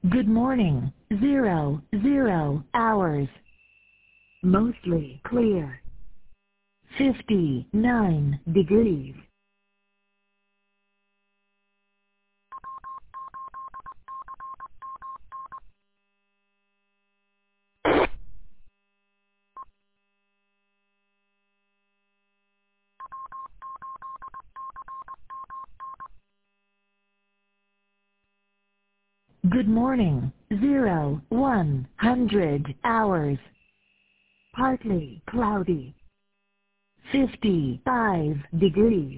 Good morning. 00 hours. Mostly clear. 59 degrees. Good morning. 100 hours. Partly cloudy. 55 degrees.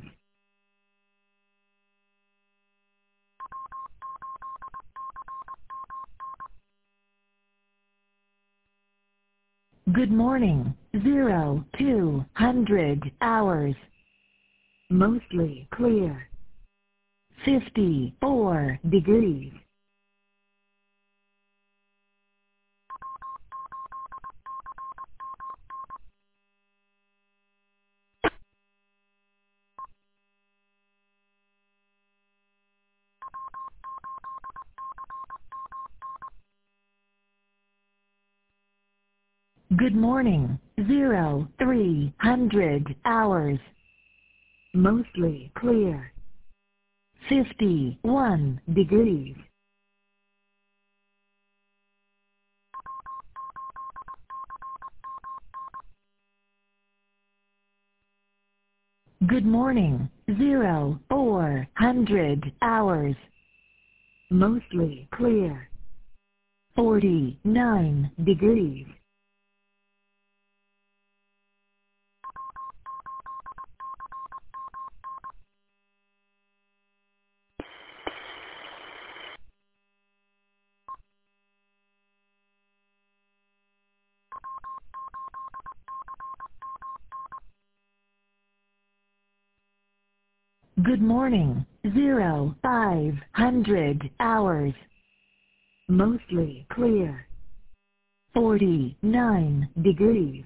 Good morning. 200 hours. Mostly clear. 54 degrees. Good morning. 300 hours. Mostly clear. 51 degrees. Good morning. 400 hours. Mostly clear. 49 degrees. Good morning. 500 hours. Mostly clear. 49 degrees.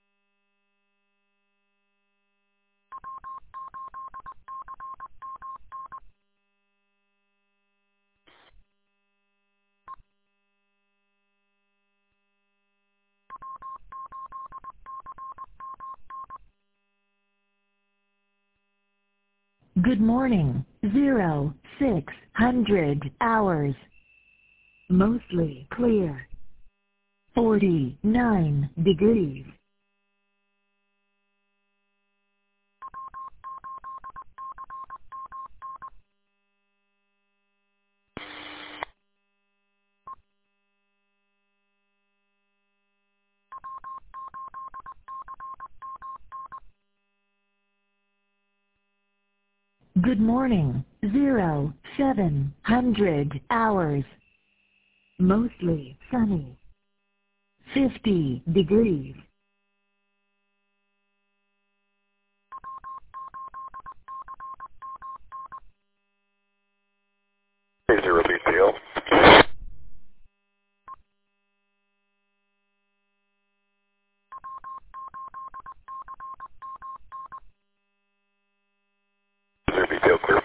Good morning. 600 hours. Mostly clear. 49 degrees. Good morning. 700 hours. Mostly sunny. 50 degrees. Zero BTL. Zero BTL clear.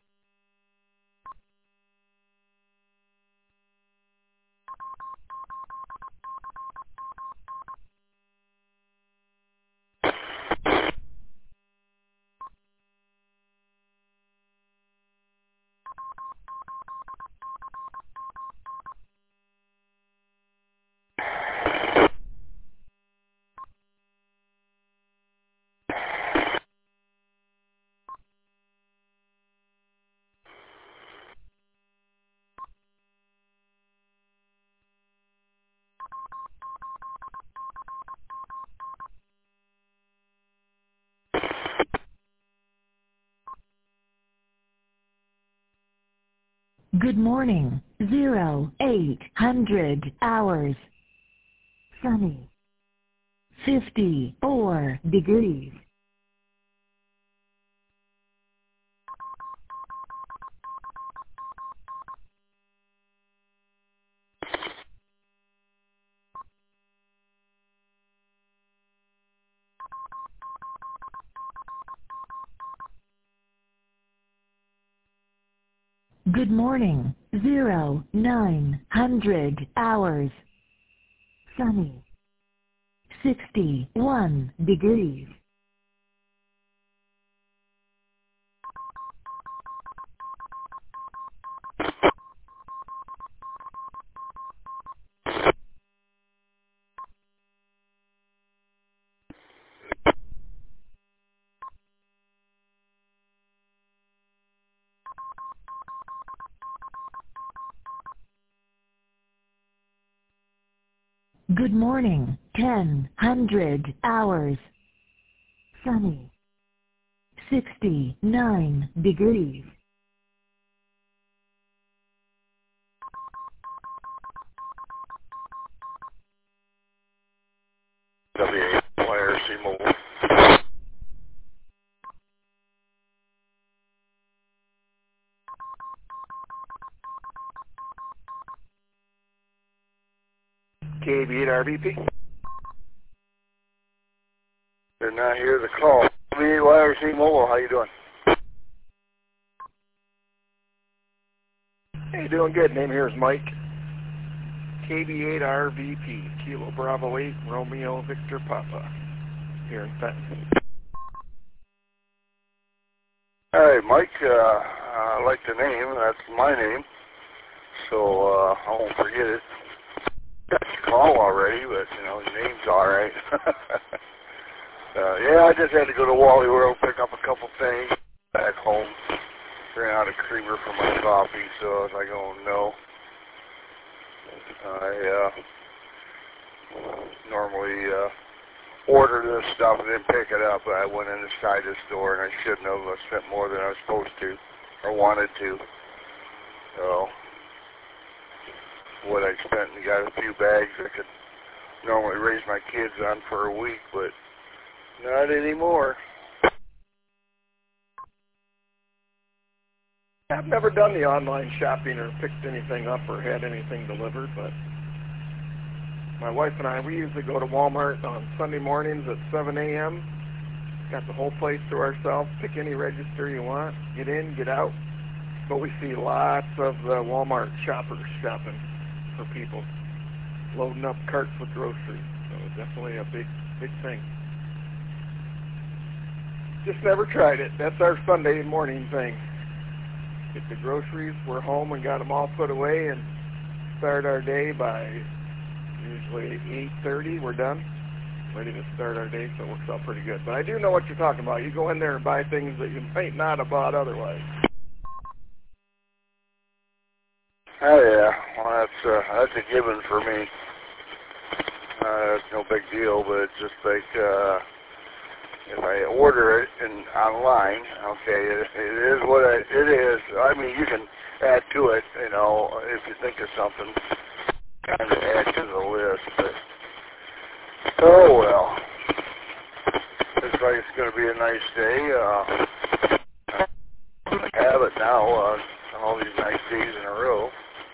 Good morning. 800 hours. Sunny. 54 degrees. Good morning. 900 hours. Sunny. 61 degrees. Good morning. 100 hours. Sunny. 69 degrees. WYRC Mobile. KB8RVP. They're not here to call. WYRC Mobile, how you doing? Hey, doing good. Name here is Mike. KB8RVP, Kilo Bravo 8, Romeo Victor Papa, here in Fenton. Hey, Mike, I like the name. That's my name. So, I won't forget it. Got your call already, but, you know, your name's alright. Yeah, I just had to go to Wally World, pick up a couple things back home. Ran out of creamer for my coffee, so I was like, oh no. I normally order this stuff and then pick it up, but I went inside the store and I shouldn't have. I spent more than I was supposed to, or wanted to. So, what I spent and got a few bags I could normally raise my kids on for a week, but not anymore. I've never done the online shopping or picked anything up or had anything delivered, but my wife and I, we usually go to Walmart on Sunday mornings at 7 a.m. Got the whole place to ourselves. Pick any register you want. Get in, get out. But we see lots of the Walmart shoppers shopping for people, loading up carts with groceries. So definitely a big thing. Just never tried it. That's our Sunday morning thing. Get the groceries, we're home and got them all put away, and start our day by usually 8:30. We're done, ready to start our day, so it works out pretty good. But I do know what you're talking about. You go in there and buy things that you might not have bought otherwise. Oh yeah, well that's a given for me. It's no big deal, but it's just like if I order it online, okay, it is what it is. I mean, you can add to it, you know, if you think of something, kind of add to the list. But oh well, looks like it's going to be a nice day. I have it now. All these nice days in a row.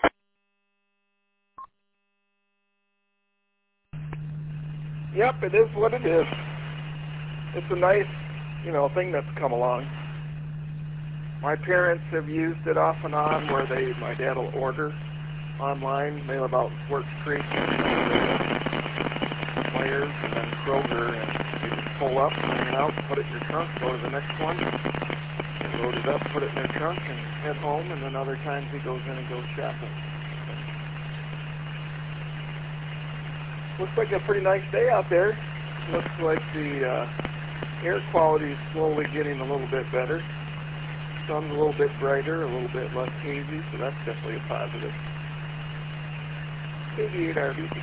Yep, it is what it is. It's a nice, thing that's come along. My parents have used it off and on where my dad will order online. They live out in Swartz Creek, Myers, and then Kroger, and you just pull up, bring it out, put it in your trunk, go to the next one, load it up, put it in their trunk, and head home, and then other times he goes in and goes shopping. Looks like a pretty nice day out there. Looks like the air quality is slowly getting a little bit better. Sun's a little bit brighter, a little bit less hazy, so that's definitely a positive. KB8RVP.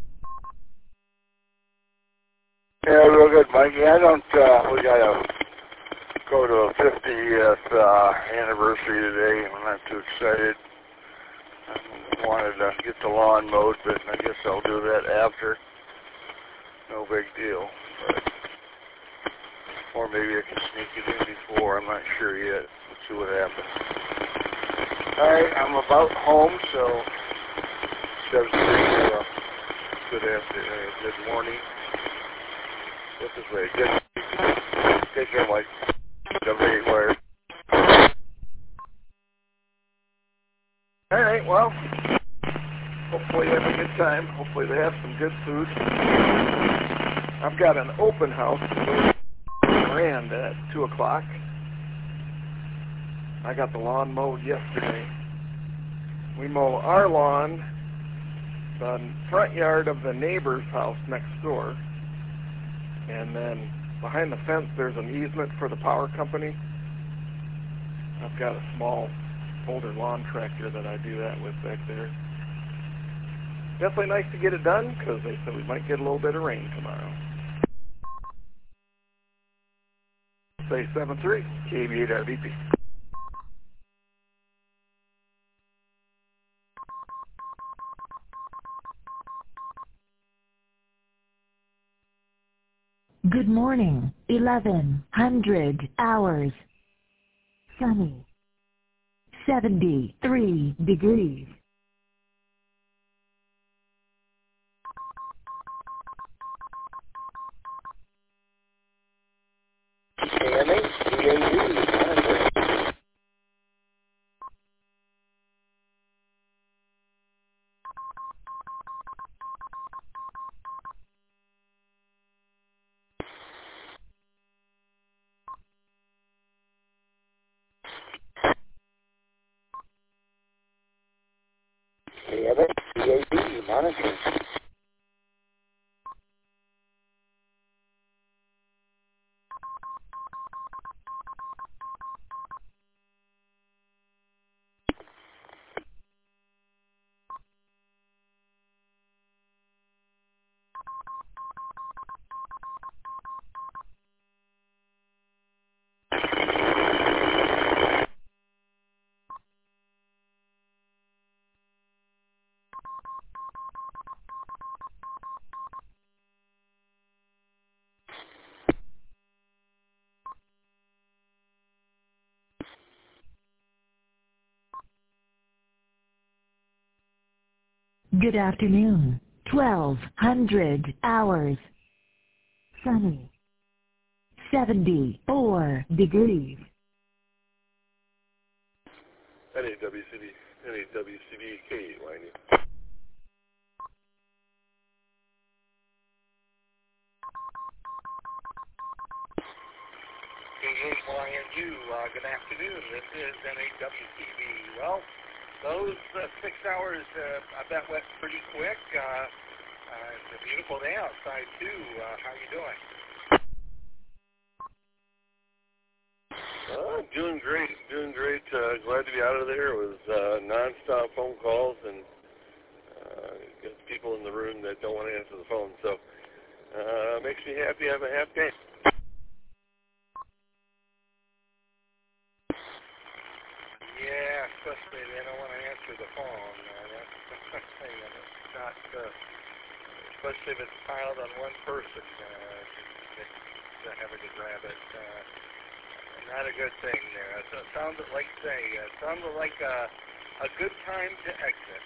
Yeah, real good, Mike. Yeah, I don't, we got to go to a 50th anniversary today. I'm not too excited. I wanted to get the lawn mowed, but I guess I'll do that after. No big deal. But, or maybe I can sneak it in before. I'm not sure yet. Let's see what happens. Alright, I'm about home, so 7:30. Good afternoon. Good morning. What's this way? Good. Take care, Mike. W8 Wire. All right, well, hopefully they have a good time. Hopefully they have some good food. I've got an open house grand at 2 o'clock. I got the lawn mowed yesterday. We mow our lawn, the front yard of the neighbor's house next door, and then behind the fence there's an easement for the power company. I've got a small older lawn tractor that I do that with back there. Definitely nice to get it done because they said we might get a little bit of rain tomorrow. Say 7-3, KB8RVP. Good morning, 1100 hours. Sunny. 73 degrees. CAB monitoring. Good afternoon, 1200 hours. Sunny. 74 degrees. NAWCD K8YNU. K8YNU, good afternoon. This is NAWCB. Well, those 6 hours, I bet went pretty quick. It's a beautiful day outside, too. How are you doing? Doing great. Glad to be out of there. It was non-stop phone calls and got people in the room that don't want to answer the phone. So makes me happy to have a half day. Yeah, especially they don't want to answer the phone. That's the thing. And it's not, especially if it's piled on one person, having to grab it. Not a good thing there. So it sounded like a good time to exit.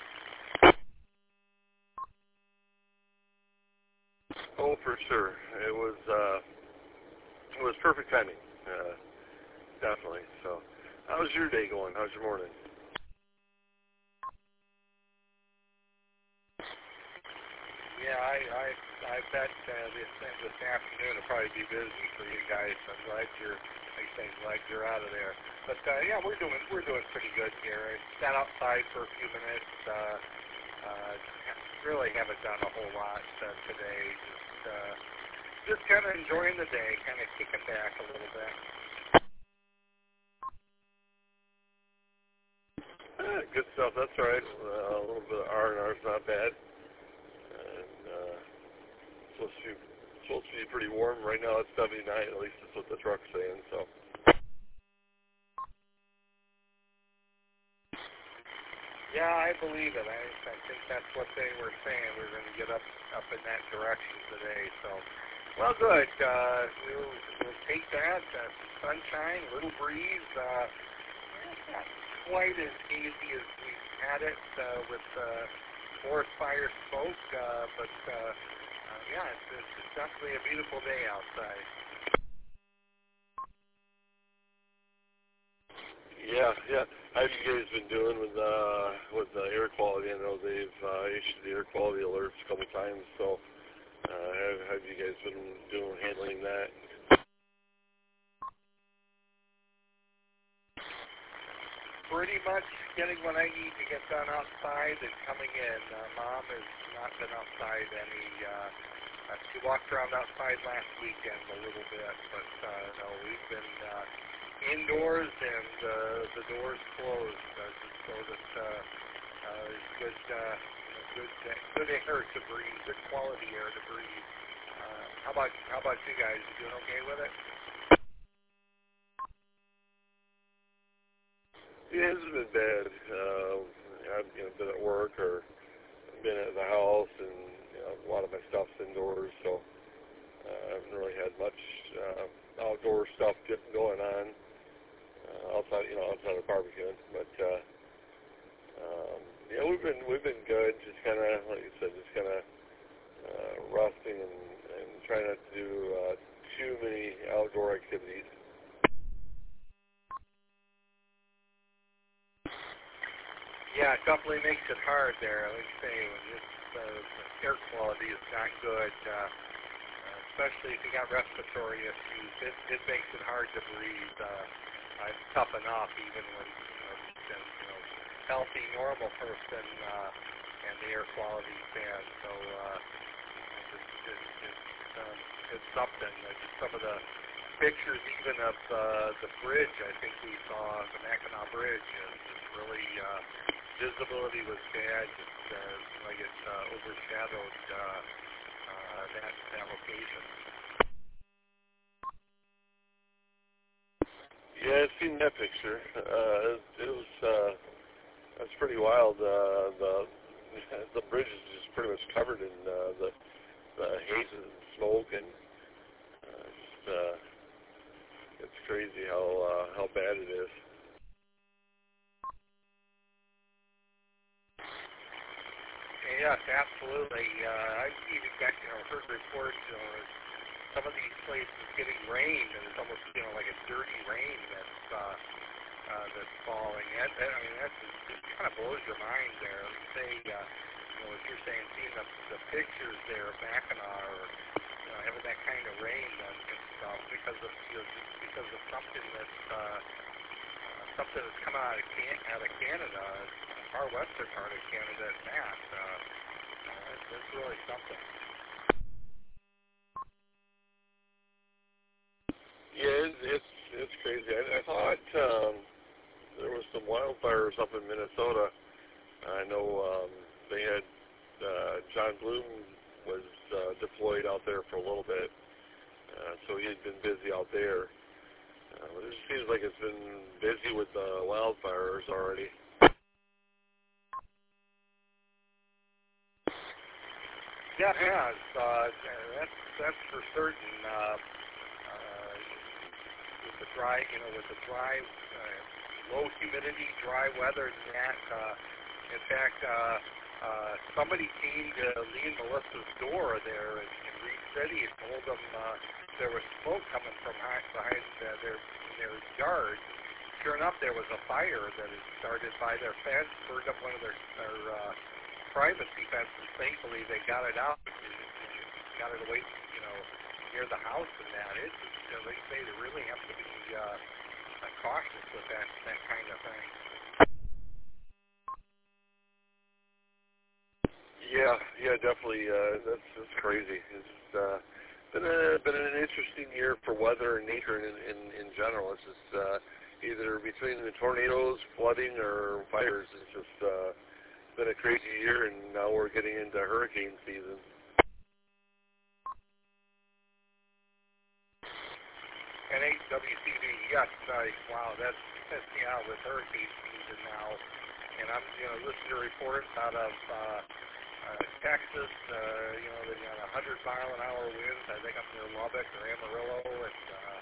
Oh, for sure. It was perfect timing. Definitely. So, how's your day going? How's your morning? Yeah, I bet this afternoon will probably be busy for you guys. I'm glad you're out of there. But yeah, we're doing pretty good here. I sat outside for a few minutes. Really haven't done a whole lot today. Just kind of enjoying the day, kind of kicking back a little bit. Good stuff. That's all right. A little bit of R&R is not bad. And supposed to be pretty warm right now. It's 79. At least that's what the truck's saying. So. Yeah, I believe it. I think that's what they were saying. We're going to get up in that direction today. So, well, good. We'll take that. Sunshine, little breeze. Not quite as hazy as we had it with forest fire smoke, but yeah, it's definitely a beautiful day outside. Yeah. How have you guys been doing with air quality? I know they've issued the air quality alerts a couple times. So, how have you guys been doing handling that? Pretty much getting what I need to get done outside and coming in. Mom has not been outside any. She walked around outside last weekend a little bit, but no, we've been indoors and the doors closed just so that there's good air to breathe, good quality air to breathe. How about you guys? You doing okay with it? Yeah, it hasn't been bad. I've been at work or been at the house, and a lot of my stuff's indoors, so I haven't really had much outdoor stuff going on outside of barbecuing. But yeah, we've been good. Just kind of, like you said, just kind of resting and trying not to do too many outdoor activities. Yeah, it definitely makes it hard there. Like I say, when the air quality is not good, especially if you got respiratory issues, it makes it hard to breathe. It's tough enough even when healthy, normal person and the air quality's bad. So it's something. Just some of the pictures even of the bridge, I think we saw, the Mackinac Bridge, is just really... visibility was bad, just like it overshadowed that location. Yeah, I've seen that picture. It was that's pretty wild. The bridge is just pretty much covered in the haze and smoke, and it's crazy how bad it is. Yes, absolutely. I've even got, heard reports some of these places getting rain, and it's almost, like a dirty rain that's falling. That just kind of blows your mind there. Say, what you're saying, seeing the pictures there of Mackinac, or having that kind of rain and stuff because of something that's coming out of Canada, far western part of Canada at that. It's really something. Yeah, it's crazy. I thought there was some wildfires up in Minnesota. I know they had John Bloom was deployed out there for a little bit, so he had been busy out there. It just seems like it's been busy with the wildfires already. Yeah, it has. That's for certain. With the dry, low humidity, dry weather, in fact, somebody came to Lee and Melissa's door there in Reed City and told them there was smoke coming from behind their yard. Sure enough, there was a fire that had started by their fence, burned up one of their privacy fences. Thankfully, they got it out and got it away, near the house and that. They say they really have to be cautious with that kind of thing. Yeah, definitely. That's crazy. It's been an interesting year for weather and nature in general. It's just either between the tornadoes, flooding, or fires. It's just been a crazy year, and now we're getting into hurricane season. And HWCV, yes, wow, that's with hurricane season now. And I'm, listening to reports out of Texas, they got 100-mile-an-hour winds, I think up near Lubbock or Amarillo, and,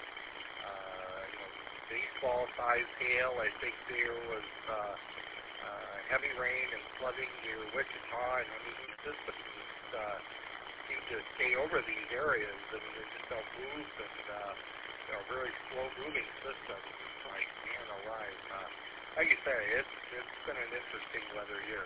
baseball-sized hail. I think there was heavy rain and flooding near Wichita, and these systems just seem to stay over these areas, and they just don't move, and very slow-moving systems. It's like, man, oh Live. Like you say, it's been an interesting weather year.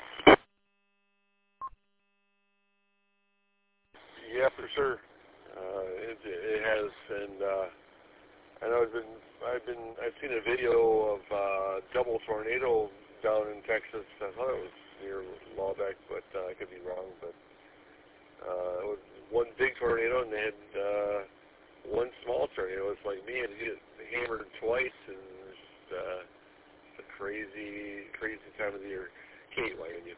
Yeah, for sure. It has, and I know I've seen a video of double tornado down in Texas. I thought it was near Lawbeck, but I could be wrong. But it was one big tornado, and they had one small tornado. It's like me, and it hammered twice, and it's a crazy time of the year. Kate, why didn't you?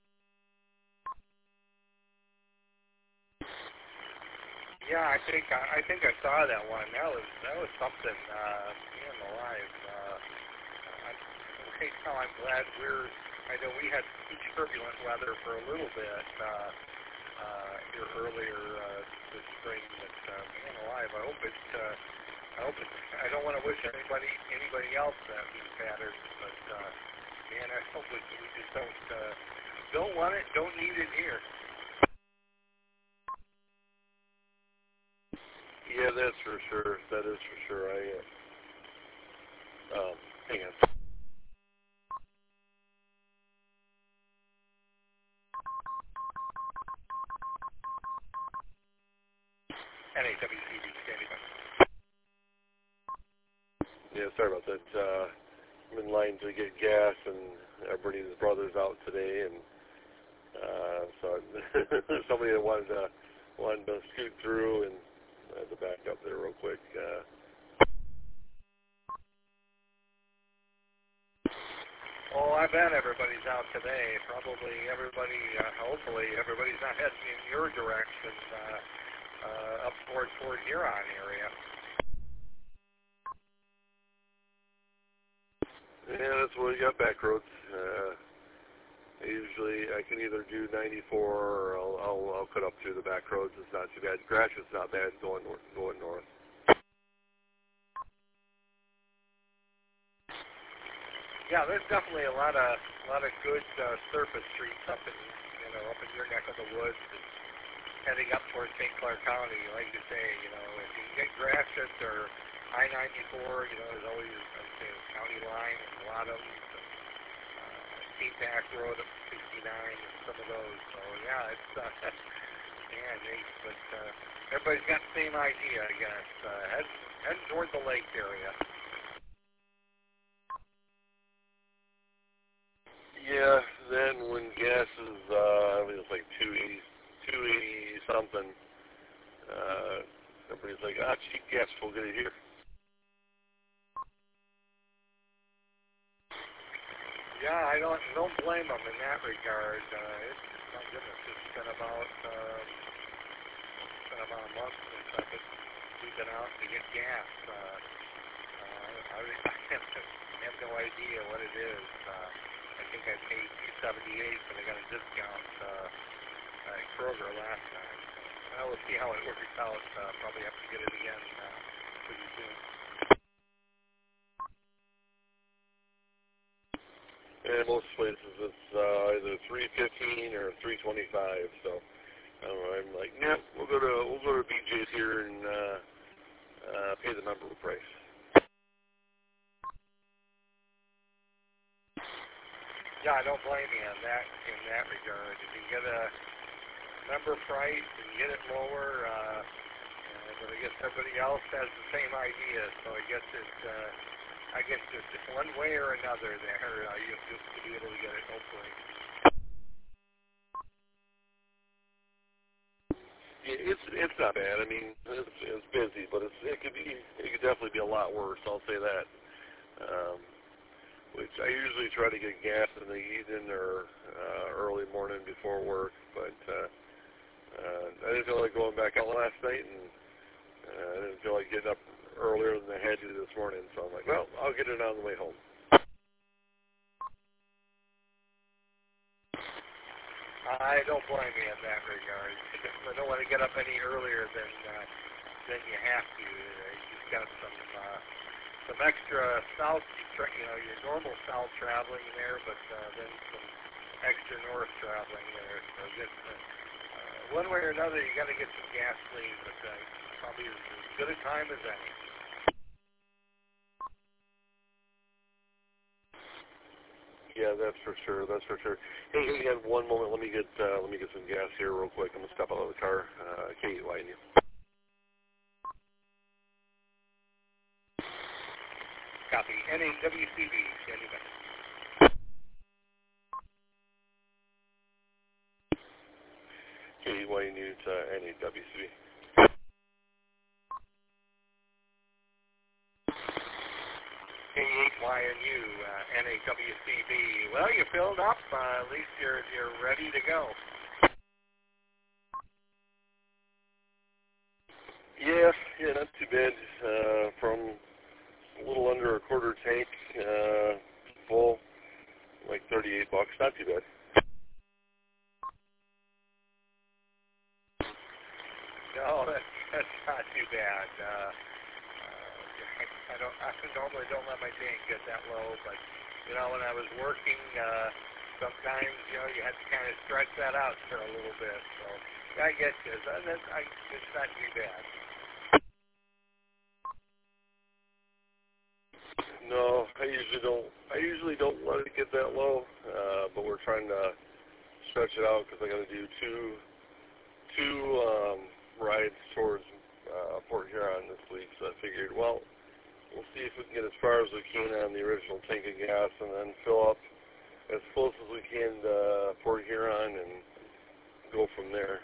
Yeah, I think I saw that one. That was something. Man alive. Right now, I'm glad I know we had turbulent weather for a little bit here earlier this spring. But man alive, I hope it's. I don't want to wish anybody else these patterns, but man, I hope we just don't want it, don't need it here. Yeah, that's for sure. That is for sure. Hang on. NAWCD standing by. Yeah, sorry about that. I'm in line to get gas, and everybody's brother's out today, and so there's somebody that wanted to scoot through, and I had to back up there real quick. Oh, I bet everybody's out today. Probably everybody, hopefully everybody's not heading in your direction, up toward Huron area. Yeah, that's what we got, back roads. Usually I can either do 94 or I'll cut up through the back roads. It's not too bad. Gratiot's not bad going north. Yeah, there's definitely a lot of good surface streets up in your neck of the woods, and heading up towards St. Clair County. Like you say, if you can get Gratiot or I-94, there's always the county line and a lot of them. State Back Road up to 69 and some of those. So yeah, it's but everybody's got the same idea, I guess. Heading toward the lake area. Yeah, then when gas is, I mean, it's like 280 something, everybody's like, cheap gas, we'll get it here. Yeah, I don't blame them in that regard. My goodness, it's been about a month since we've been out to get gas. I have no idea what it is. I think I paid $2.78, but I got a discount at Kroger last time. We'll see how it works out. Probably have to get it again pretty soon. And most places it's either $3.15 or $3.25. So I don't know. I'm like, yeah, we'll go to BJ's here and pay the member price. Yeah, I don't blame you in that regard. If you get a member price and get it lower, but I guess everybody else has the same idea. So I guess it's one way or another there. You'll be able to get it hopefully. It's not bad. I mean, it's busy, but it could definitely be a lot worse. I'll say that. Which I usually try to get gas in the evening or early morning before work, but I didn't feel like going back out last night, and I didn't feel like getting up earlier than I had to this morning, so I'm like, well, I'll get it on the way home. I don't blame you in that regard. I don't want to get up any earlier than you have to. You've got some extra south, your normal south traveling there, but then some extra north traveling there. So one way or another, you got to get some gasoline, but probably as good a time as any. Yeah, that's for sure. That's for sure. Hey, you got one moment. Let me get some gas here real quick. I'm gonna step out of the car. KUIU. Copy. NAWCB, standing by. KUIU News, NAWCB. K8YNU, NAWCB. Well, you filled up. At least you're ready to go. Yeah, not too bad. From a little under a quarter tank, full, like $38. Not too bad. No, that's not too bad. I normally don't let my tank get that low, but when I was working, sometimes you have to kind of stretch that out for a little bit. So I get you. It's not too bad. No, I usually don't let it get that low, but we're trying to stretch it out because I got to do two rides towards Port Huron this week. So I figured, well, we'll see if we can get as far as we can on the original tank of gas, and then fill up as close as we can to Port Huron and go from there.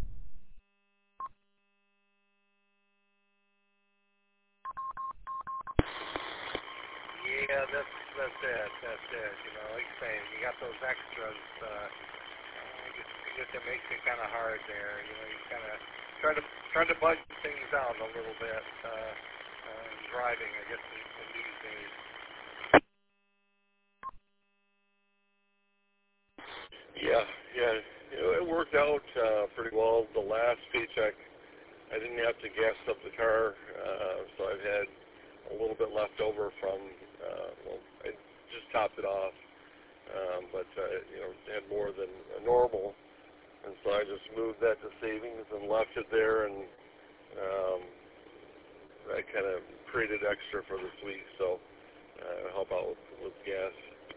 Yeah, that's it. That's it. Like you say, you got those extras. I guess it makes it kind of hard there. You kind of try to budget things out a little bit. Driving, I guess, in these days. Yeah. It worked out pretty well. The last paycheck, I didn't have to gas up the car, so I've had a little bit left over from, I just topped it off, but had more than normal, and so I just moved that to savings and left it there, and that kind of created extra for this week, so help out with gas.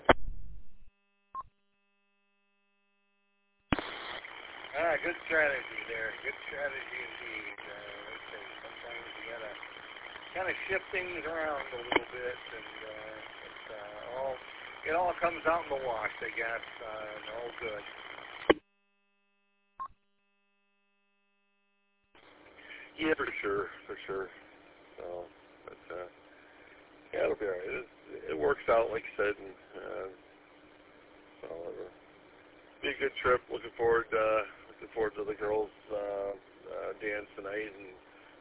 Good strategy there. Good strategy indeed. Sometimes you gotta kind of shift things around a little bit, and it all comes out in the wash, I guess. All good. Yeah, for sure. So, but yeah, it'll be all right. It works out, like you said, and so it'll be a good trip. Looking forward to the girls' dance tonight, and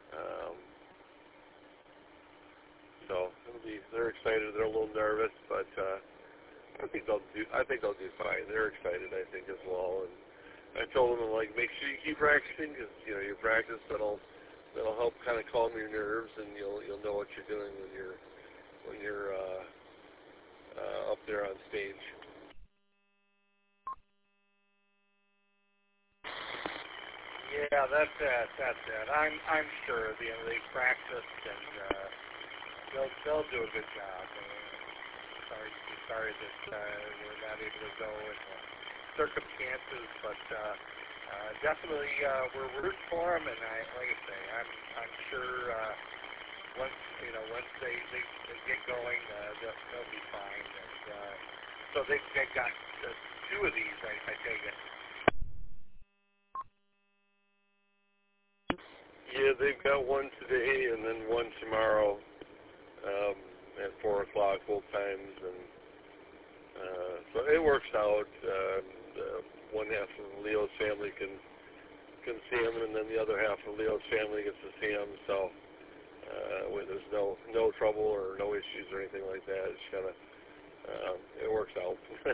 so they're excited. They're a little nervous, but I think they'll do fine. They're excited, I think, as well. And I told them, like, make sure you keep practicing, because you practice, that'll help kind of calm your nerves, and you'll know what you're doing when you're up there on stage. Yeah, that's it. I'm sure they practiced, and they'll do a good job. Sorry that we're not able to go in circumstances, but definitely we're rooting for them, and like I say, I'm sure once they get going, they'll be fine. And so they got two of these, I take it. Yeah, they've got one today and then one tomorrow at 4 o'clock both times, and so it works out. One half of Leo's family can see him, and then the other half of Leo's family gets to see him. So when there's no trouble or no issues or anything like that, it's kind of it works out.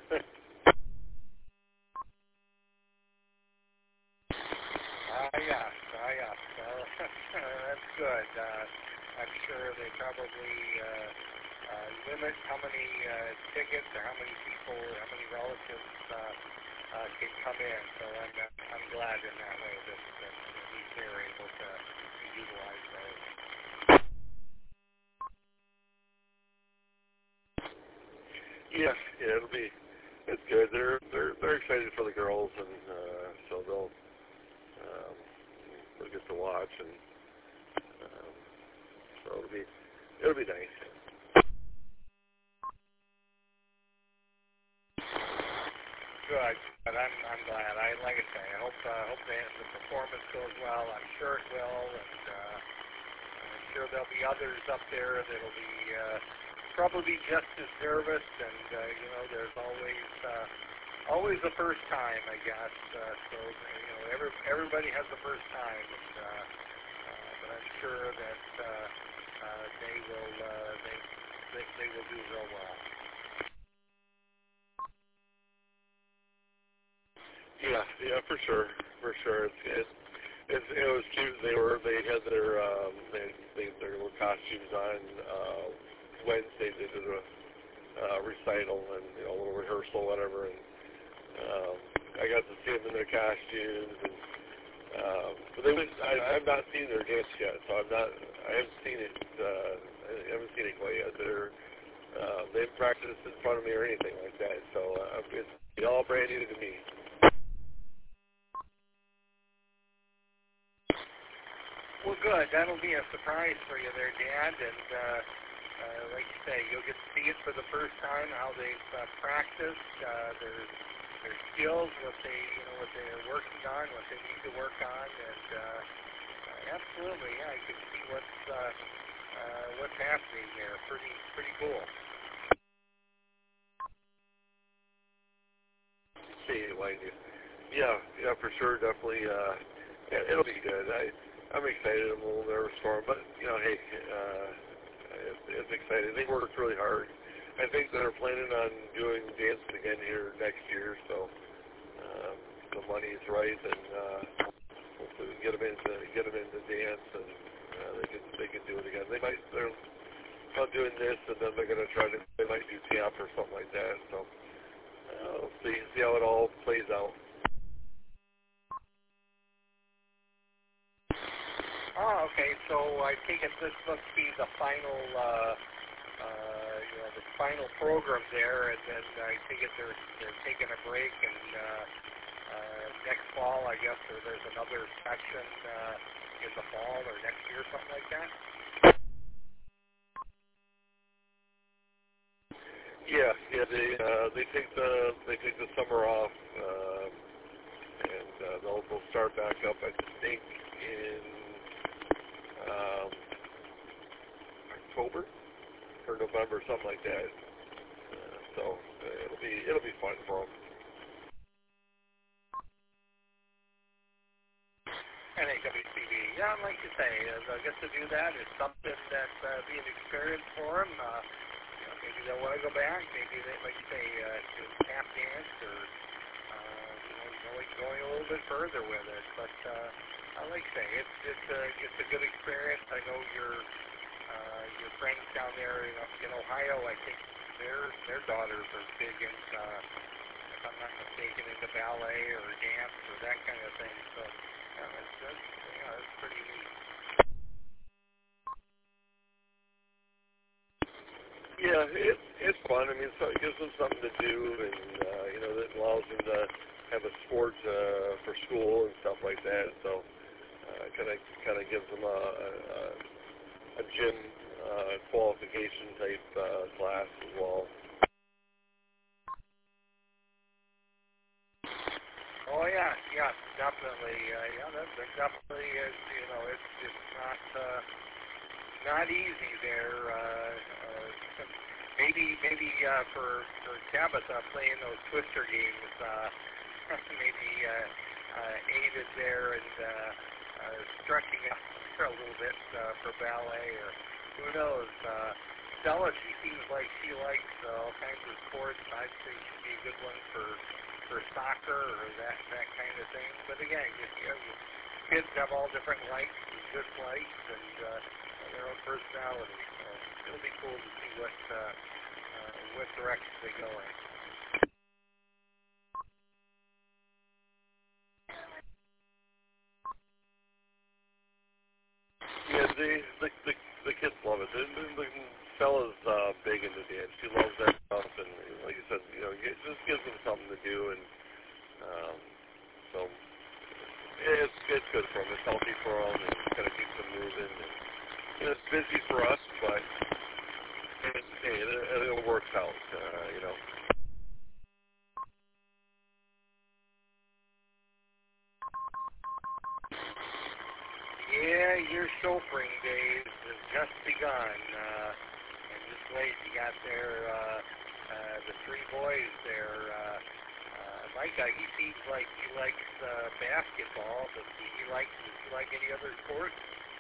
Yes. Well, that's good. I'm sure they probably limit how many tickets or how many people or how many relatives can come in. So I'm glad in that way that at least they're able to utilize those. Yeah, it'll be it's good. They're excited for the girls, and so they'll get to watch, and so it'll be nice. Good, but I'm glad. Like I say, I hope the performance goes well. I'm sure it will, and I'm sure there'll be others up there that'll be probably just as nervous. And there's always a first time, I guess. So everybody has a first time, and but I'm sure that they will do real well. Yeah, for sure. It was cute. They had their little costumes on Wednesday. They did a recital and a little rehearsal, whatever. And I got to see them in their costumes. And but I've not seen their dance yet, so I haven't seen it. I haven't seen it quite yet. They haven't practiced in front of me or anything like that. So it's all brand new to me. Well, good. That'll be a surprise for you there, Dad. And like you say, you'll get to see it for the first time, how they've practiced, their skills, what they're working on, what they need to work on, and absolutely, yeah, you can see what's happening there. Pretty cool. Yeah, for sure, definitely. It'll be good. I'm excited. I'm a little nervous for them, but hey, it's exciting. They worked really hard. I think they're planning on doing dancing again here next year, so the money is right, and hopefully we can get them into dance, and they can do it again. They're not doing this, and then they're going to they might do tap or something like that. So we'll see how it all plays out. Oh, okay. So I take it this must be the final, the final program there, and then I take it they're taking a break, and next fall, I guess, there's another section in the fall or next year, something like that. Yeah. They take the summer off, and they'll start back up, I think, in October or November, something like that. So it'll be fun for them. NAWCB, yeah, like you say, I guess to do that is something that be an experience for them. Maybe they'll want to go back. Maybe they, like you say, do tap dance or going a little bit further with it. But like I say, it's a good experience. I know your friends down there in Ohio, I think their daughters are big into, if I'm not mistaken, into ballet or dance or that kind of thing. So it's pretty neat. Yeah, it's fun. I mean, so it gives them something to do, and that allows them to have a sport for school and stuff like that. So kind of gives them a gym qualification type class as well. Oh yeah, definitely. That definitely is. It's not easy there. Maybe for Tabitha playing those Twister games, maybe aided there and stretching out a little bit for ballet, or who knows. Stella, she seems like she likes all kinds of sports. I'd say she'd be a good one for soccer or that kind of thing. But again, kids have all different likes and dislikes and their own personality. So it'll be cool to see what direction they go in. Yeah, the kids love it. Stella's big into dance. She loves that stuff, and like I said, it just gives them something to do, and so it's good for them. It's healthy for them, and kind of keeps them moving. And it's busy for us, but it works out, Yeah, your chauffeuring days has just begun. And just wait, you got there, the three boys there. Mike, he seems like he likes basketball, but does he like any other sports?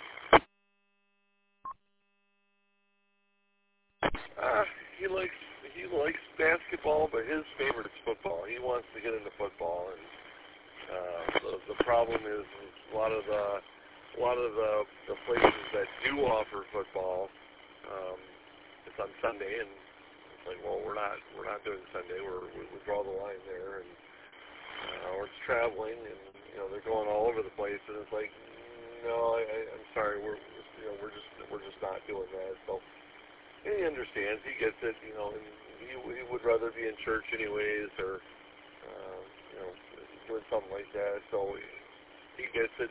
He likes basketball, but his favorite is football. He wants to get into football, and the problem is a lot of the places that do offer football, it's on Sunday, and it's like, well, we're not doing Sunday. We draw the line there, and or it's traveling, and they're going all over the place, and it's like, no, I'm sorry, we're just not doing that. So and he understands, he gets it, and he would rather be in church anyways, or doing something like that. So he gets it.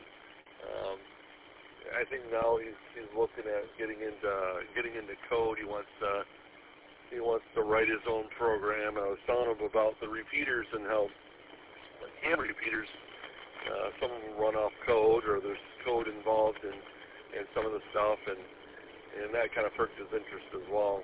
I think now he's looking at getting into code. He wants to write his own program. I was telling him about the repeaters and how ham repeaters, some of them run off code, or there's code involved in some of the stuff, and that kind of perked his interest as well.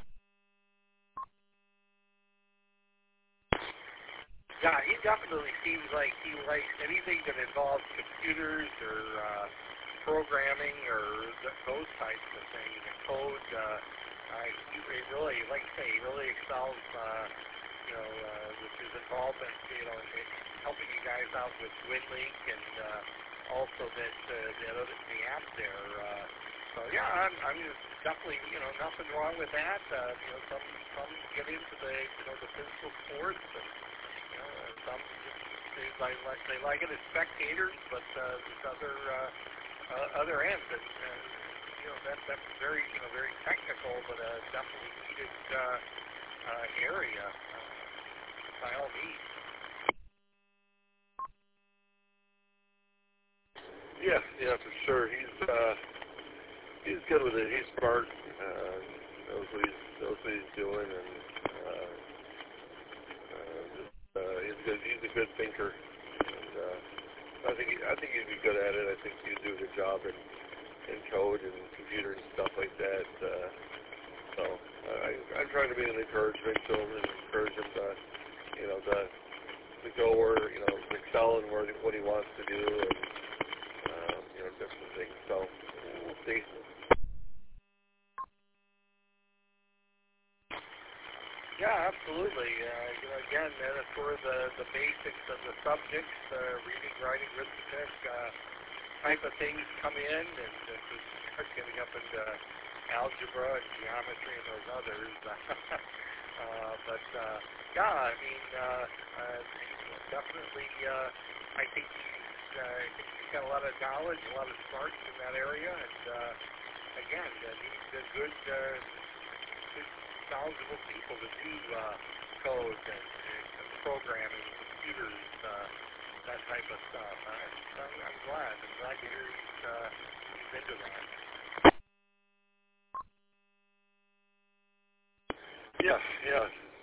Yeah, he definitely seems like he likes anything that involves computers or programming or those types of things. And code, he really, like I say, he really excels, with his involvement, in helping you guys out with WinLink, and also that the app there. So yeah, I'm definitely, nothing wrong with that. Some get into the physical sports, and some just they like it as spectators, but there's other ends, and that's very very technical, but definitely needed area by all means. Yeah, for sure. He's good with it. He's smart. Knows what he's doing, and he's a good thinker. And I think he'd be good at it. I think he'd do a good job in code and computer and stuff like that. So I'm trying to be an encouragement to him and encourage him to go where excel in what he wants to do, and different things. So we'll see. Yeah, absolutely. Again, that's where the basics of the subjects, reading, writing, arithmetic, type of things come in, and start getting up into algebra and geometry and those others. Yeah, I mean, definitely, I think he's got a lot of knowledge, a lot of smarts in that area, and again, needs a good knowledgeable people to do code and programming, computers, that type of stuff. I'm glad to hear he's into that. Yeah.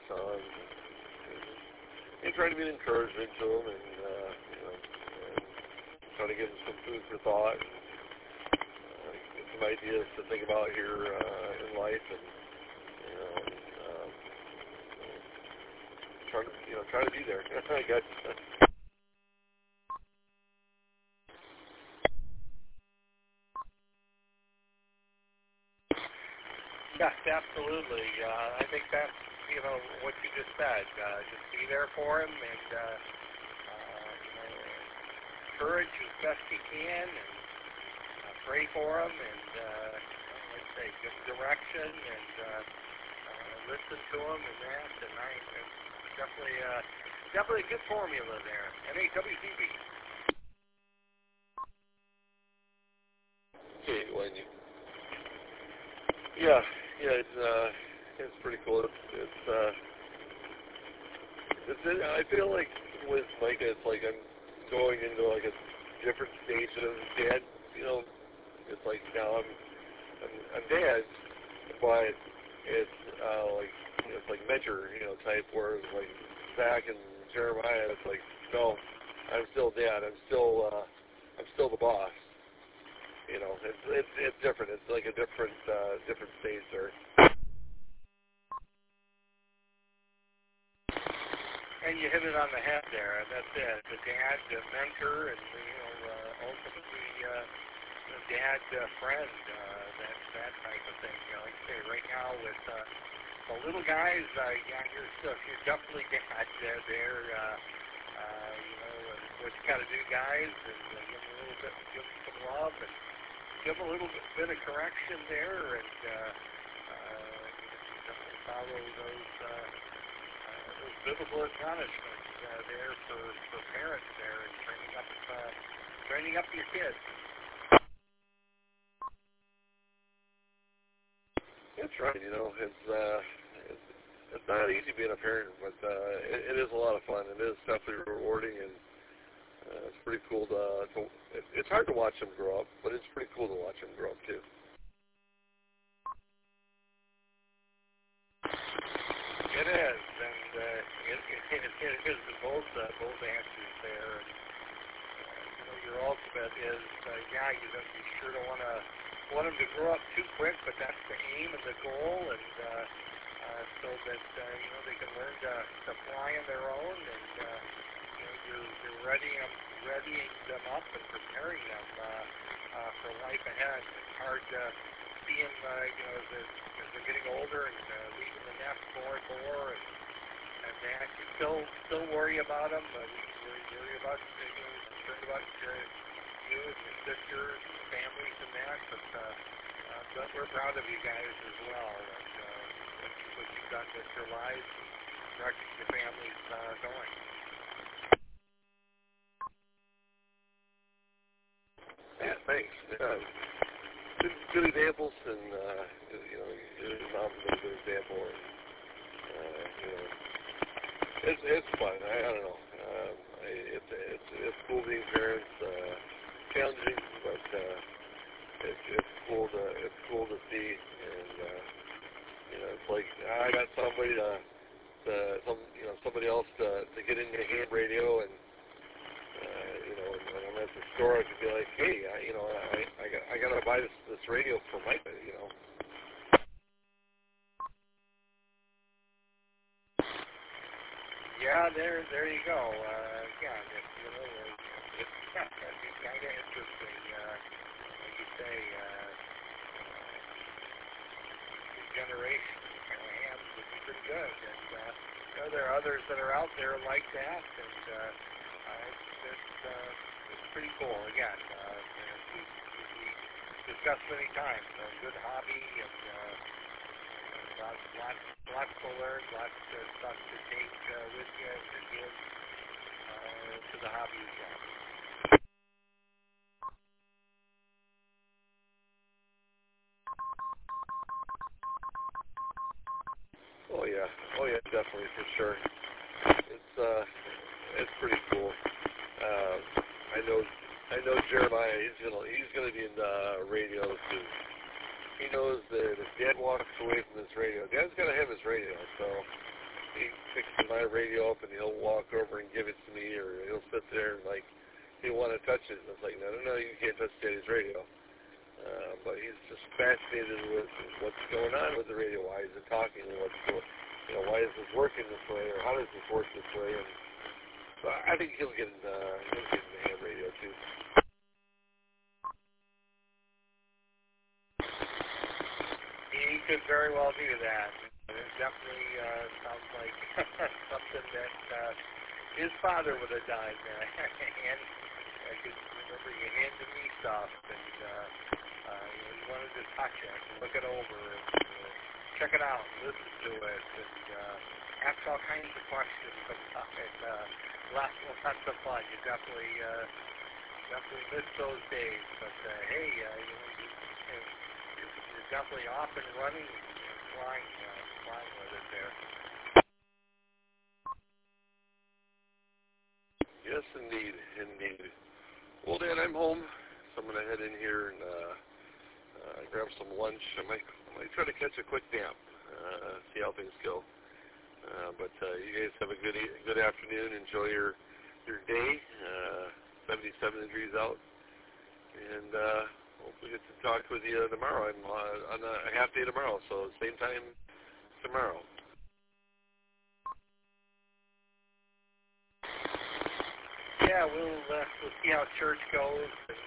And trying to be an encouragement to him, and trying to give him some food for thought, and some ideas to think about here in life, and trying to be there. I guess. Yes, absolutely. I think that's what you just said. Just be there for him, and encourage as best you can, and pray for him, and like I say, give him direction, and listen to him, and that. And definitely a good formula there. NAWCB. Okay, when you. Yeah, it's pretty cool. I feel like with Micah, it's like I'm going into like a different stage of dad. You know, it's like now I'm dad, but it's like measure, type. Where like Zach and Jeremiah, it's like no, I'm still dad. I'm still the boss. It's different. It's like a different stage there. And you hit it on the head there. That's it. The dad, the mentor, and ultimately the dad friend. That type of thing. Like I say, right now with the little guys, you're definitely dad there. What you got to do, guys, is give them a little bit, give them some love, and give them a little bit of correction there, and definitely follow those biblical admonishments there for parents there, and training up your kids. That's right. It's not easy being a parent, but it is a lot of fun. It is definitely rewarding, and it's pretty cool it's hard to watch them grow up, but it's pretty cool to watch them grow up too. It is, and it is both answers there. And, your ultimate is, you sure don't want them to grow up too quick, but that's the aim and the goal, and so that they can learn to fly on their own, and you're readying them up and preparing them for life ahead. It's hard to see them, as they're getting older and leaving the nest more and more, and that you still worry about them. We worry about concerned about you and your sisters, and families, and that. But we're proud of you guys as well. And what you've done with your lives, and directing your families going. Yeah, thanks. Yeah. Good examples, and your mom's a good example, and it's fun. I don't know. It's cool being parents. Challenging, but it's cool to see, and it's like I got somebody somebody else to get into ham radio, and when I'm at the store, I could be like, hey, I gotta buy this radio for Micah, Yeah, there you go. It's kind of interesting. Like you say, generation hands would be pretty good, and there are others that are out there like that, and it's pretty cool. Again, we discussed many times, good hobby, and lots to learn, lots of stuff to take with you and to give to the hobby as well. Oh yeah, definitely, for sure. It's pretty cool. I know Jeremiah. He's gonna be in radio because he knows that if Dad walks away from his radio, Dad's gotta have his radio. So he picks my radio up and he'll walk over and give it to me, or he'll sit there and he'll want to touch it. And it's like, no, you can't touch Daddy's radio. But he's just fascinated with what's going on with the radio. Why is it talking? Why is this working this way, or how does this work this way? And so I think he'll get in the ham radio too. He could very well do that. It definitely sounds like something that his father would have done. And I can remember you handed me stuff, and you wanted to touch it, look it over, and check it out, listen to it, and ask all kinds of questions about it. Lots of fun. You definitely miss those days. But hey, you're definitely off and running and flying. fine with it there. Yes, indeed, indeed. Well, Dan, I'm home, so I'm going to head in here and grab some lunch. I might try to catch a quick nap, see how things go. But you guys have a good afternoon. Enjoy your day. 77 degrees out, and hope we get to talk with you tomorrow. I'm on a half day tomorrow, so same time tomorrow. Yeah, we'll see how church goes, and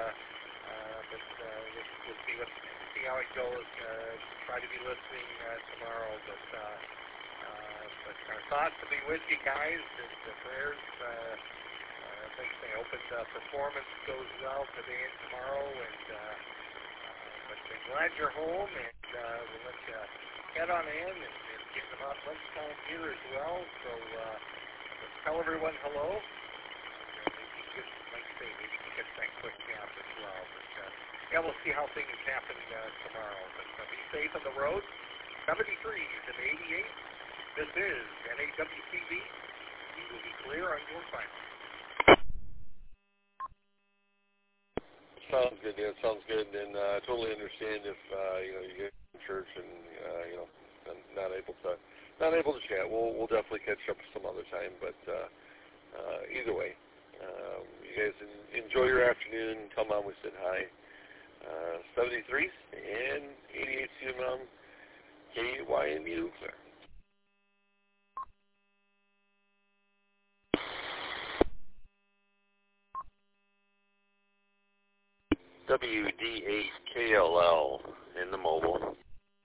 we'll see how it goes. Try to be listening tomorrow, but our thoughts will be with you guys, and the prayers. I hope the performance goes well today and tomorrow, and but I'm glad you're home, and we'll let you head on in and get them on lunchtime here as well. So tell everyone hello. Like I say, maybe you get that quick nap as well. But yeah, we'll see how things happen tomorrow. But be safe on the road. 73 and 88. This is NAWCB. You will be clear on your final. Sounds good, Dan. Sounds good, and I totally understand if you get in church and not able to chat. We'll definitely catch up some other time. But either way, you guys enjoy your afternoon. Tell Mom we said hi. 73 and 88 CMM KYND Eau Claire. WD8KLL in the mobile.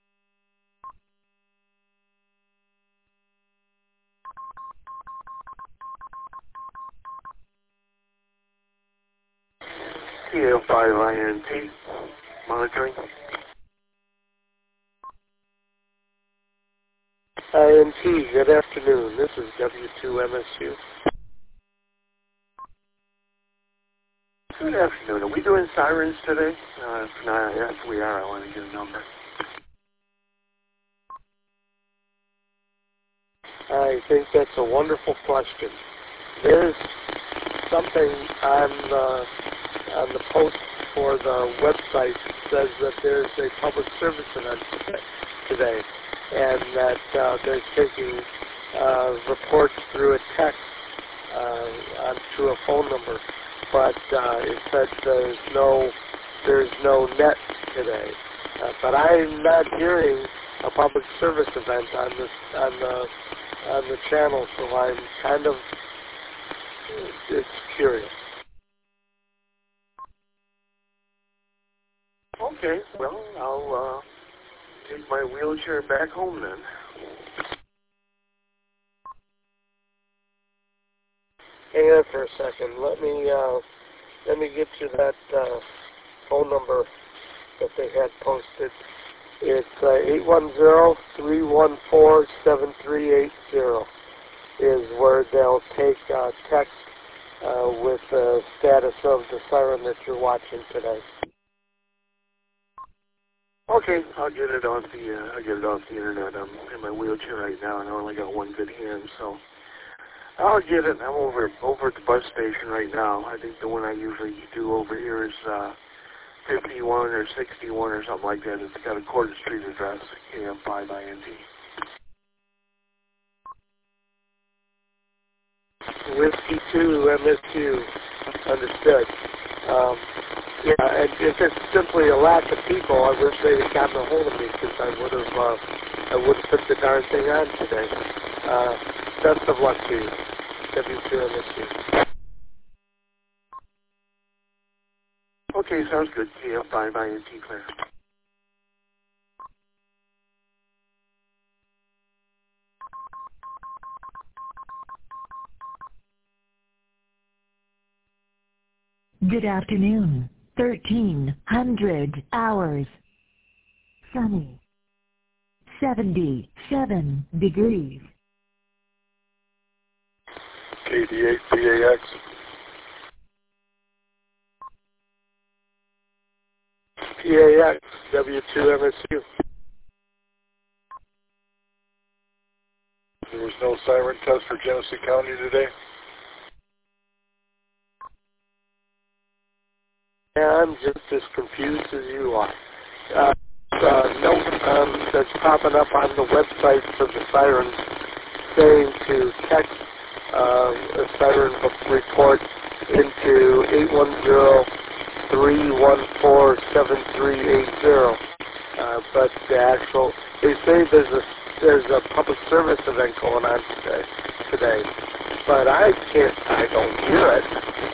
TL5INT monitoring. INT, good afternoon. This is W2MSU. Good afternoon. Are we doing sirens today? If not, yes, we are. I want to get a number. I think that's a wonderful question. There's something on the post for the website that says that there's a public service event today, and that they're taking reports through a text through a phone number. But it said there's no net today. But I'm not hearing a public service event on the channel, so I'm kind of it's curious. Okay, well, I'll take my wheelchair back home then. Hang on for a second. Let me get you that phone number that they had posted. It's 810-314-7380 is where they'll take text with the status of the siren that you're watching today. Okay, I'll get it off the internet. I'm in my wheelchair right now, and I only got one good hand, so I'll get it. I'm over at the bus station right now. I think the one I usually do over here is 51 or 61 or something like that. It's got a Court Street address, KM5INT. Whiskey 2, MSU, understood. Yeah, and if it's simply a lack of people, I wish they had gotten a hold of me because I would have put the darn thing on today. Best of luck to you. W2 MSU. Okay, sounds good. KM5INT clear. Good afternoon. 1300 hours. Sunny. 77 degrees. KD8BAX. PAX, W2 MSU. There was no siren test for Genesee County today? Yeah, I'm just as confused as you are. Note that's popping up on the website for the sirens saying to text a siren report into 810-314-7380. But the actual, they say there's a public service event going on today. But I don't hear it.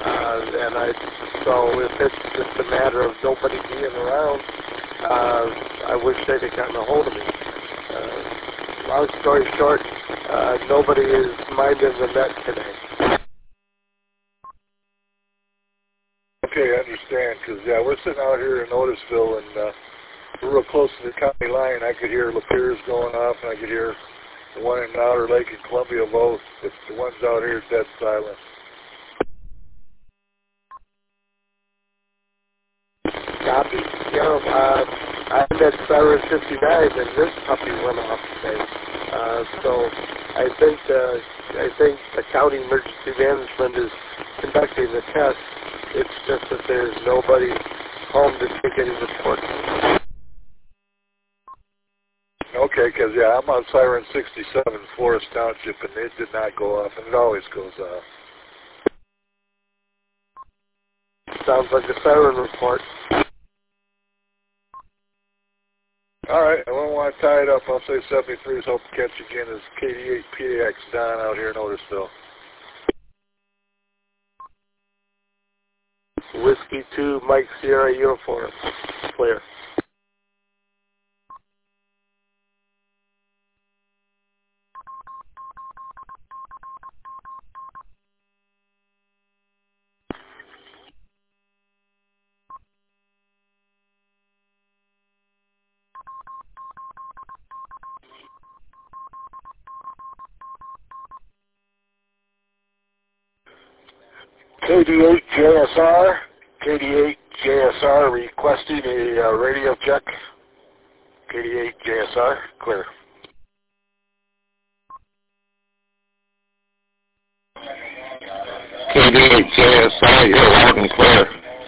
So if it's just a matter of nobody being around, I wish they'd have gotten a hold of me. Long story short, nobody is minding the net today. Okay, I understand, because, yeah, we're sitting out here in Otisville, and we're real close to the county line. I could hear Lapeers going off, and I could hear the one in Outer Lake and Columbia both. But the ones out here is dead silent. Copy. I'm at Siren 59, and this puppy went off today. So I think the county emergency management is conducting the test. It's just that there's nobody home to take any reports. Okay, because, yeah, I'm on Siren 67, Forest Township, and it did not go off, and it always goes off. Sounds like a siren report. All right, I don't want to tie it up. I'll say 73's hope to catch you again as KD8PAX Don out here in Otisville. Whiskey 2, Mike Sierra Uniform. Clear. KD8JSR requesting a radio check. KD8JSR, clear. KD8JSR, you're loud and clear.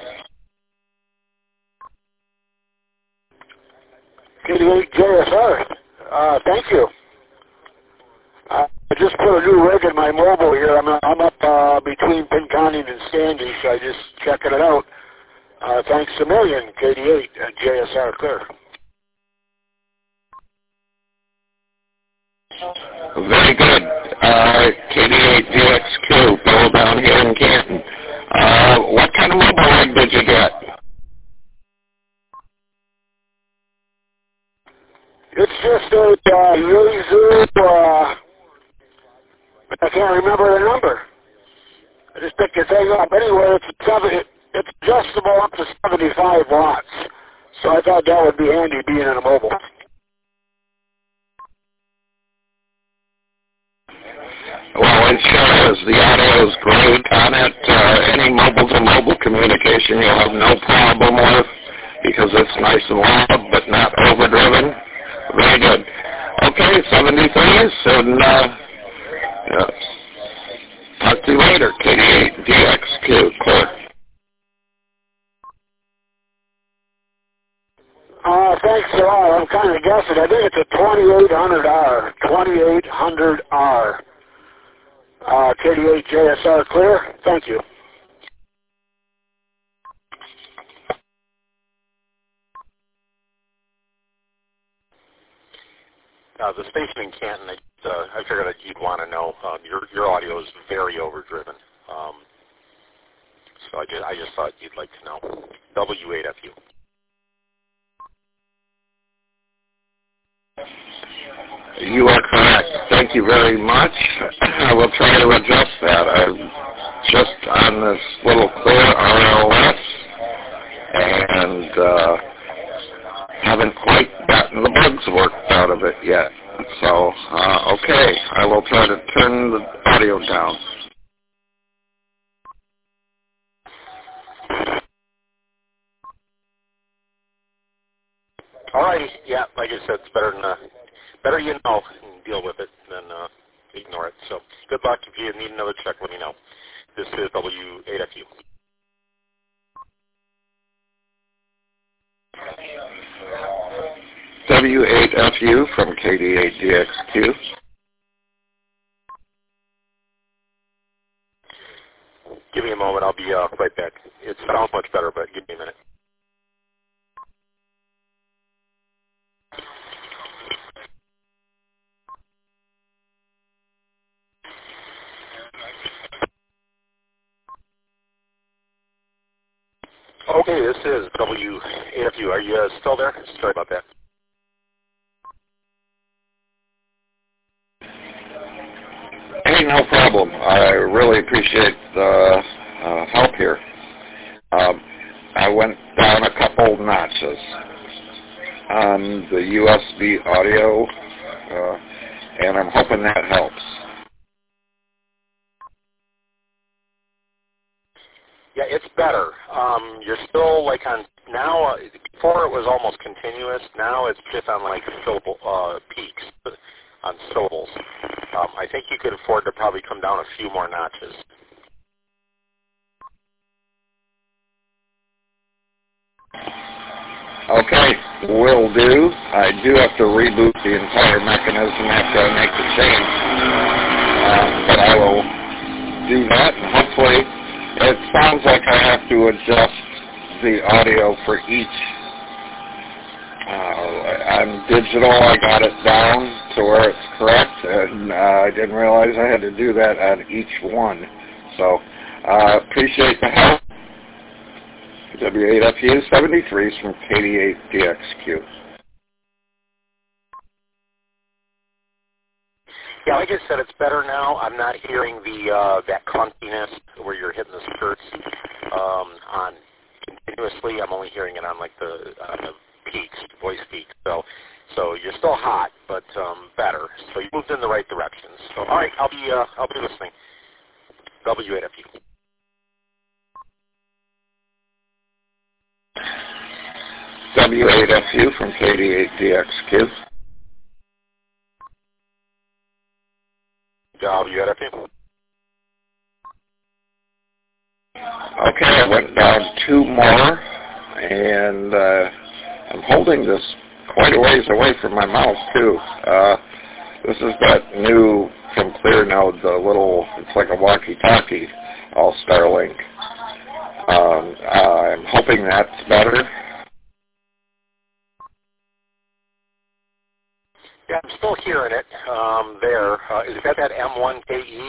KD8JSR, thank you. I just put a new rig in my mobile here. I'm up between Pinconning and Sandy, so I just checking it out. Thanks a million, KD8 JSR, clear. Very good. KD8DXQ, Bill down here in Canton. What kind of mobile rig did you get? It's just a Yaesu, I can't remember the number. I just picked the thing up. Anyway, it's adjustable up to 75 watts. So I thought that would be handy being in a mobile. Well, it shows the audio is great on it. Any mobile-to-mobile communication you'll have no problem with because it's nice and loud but not overdriven. Very good. Okay, 73s, and talk to you later. KD8DXQ, clear. Thanks a lot. I'm kind of guessing. I think it's a 2800R. 2800R. KD8JSR, clear? Thank you. The station in Canton, I figured that you'd want to know. Your audio is very overdriven. So I just thought you'd like to know. W8FU. You are correct. Thank you very much. I will try to adjust that. I'm just on this little clear RLS and haven't quite gotten the bugs worked out of it yet. So, okay, I will try to turn the audio down. All righty. Yeah, like I said, it's better you know and deal with it than ignore it. So good luck. If you need another check, let me know. This is W8FU. W8FU from KD8DXQ. Give me a moment. I'll be right back. It sounds much better, but give me a minute. Okay, this is W8FU. Are you still there? Sorry about that. Hey, no problem. I really appreciate the help here. I went down a couple notches on the USB audio, and I'm hoping that helps. Yeah, it's better. You're still like on now. Before it was almost continuous. Now it's just on like syllable peaks on syllables. I think you could afford to probably come down a few more notches. Okay, will do. I do have to reboot the entire mechanism after I make the change, but I will do that, and hopefully it sounds like I have to adjust the audio for each. On digital, I got it down to where it's correct, and I didn't realize I had to do that on each one. So, appreciate the help. W8FU 73 is from KD8DXQ. Yeah, like I said, it's better now. I'm not hearing the that clunkiness where you're hitting the skirts on continuously. I'm only hearing it on like the peaks, voice peaks. So you're still hot, but better. So you moved in the right direction. So all right, I'll be listening. W8FU. W8FU from KD8DXQ. W8FU. Okay, I went down two more, and I'm holding this quite a ways away from my mouth, too. This is that new from ClearNode, the little, it's like a walkie-talkie, all Starlink. I'm hoping that's better. Yeah, I'm still hearing it there. Is that M1KE?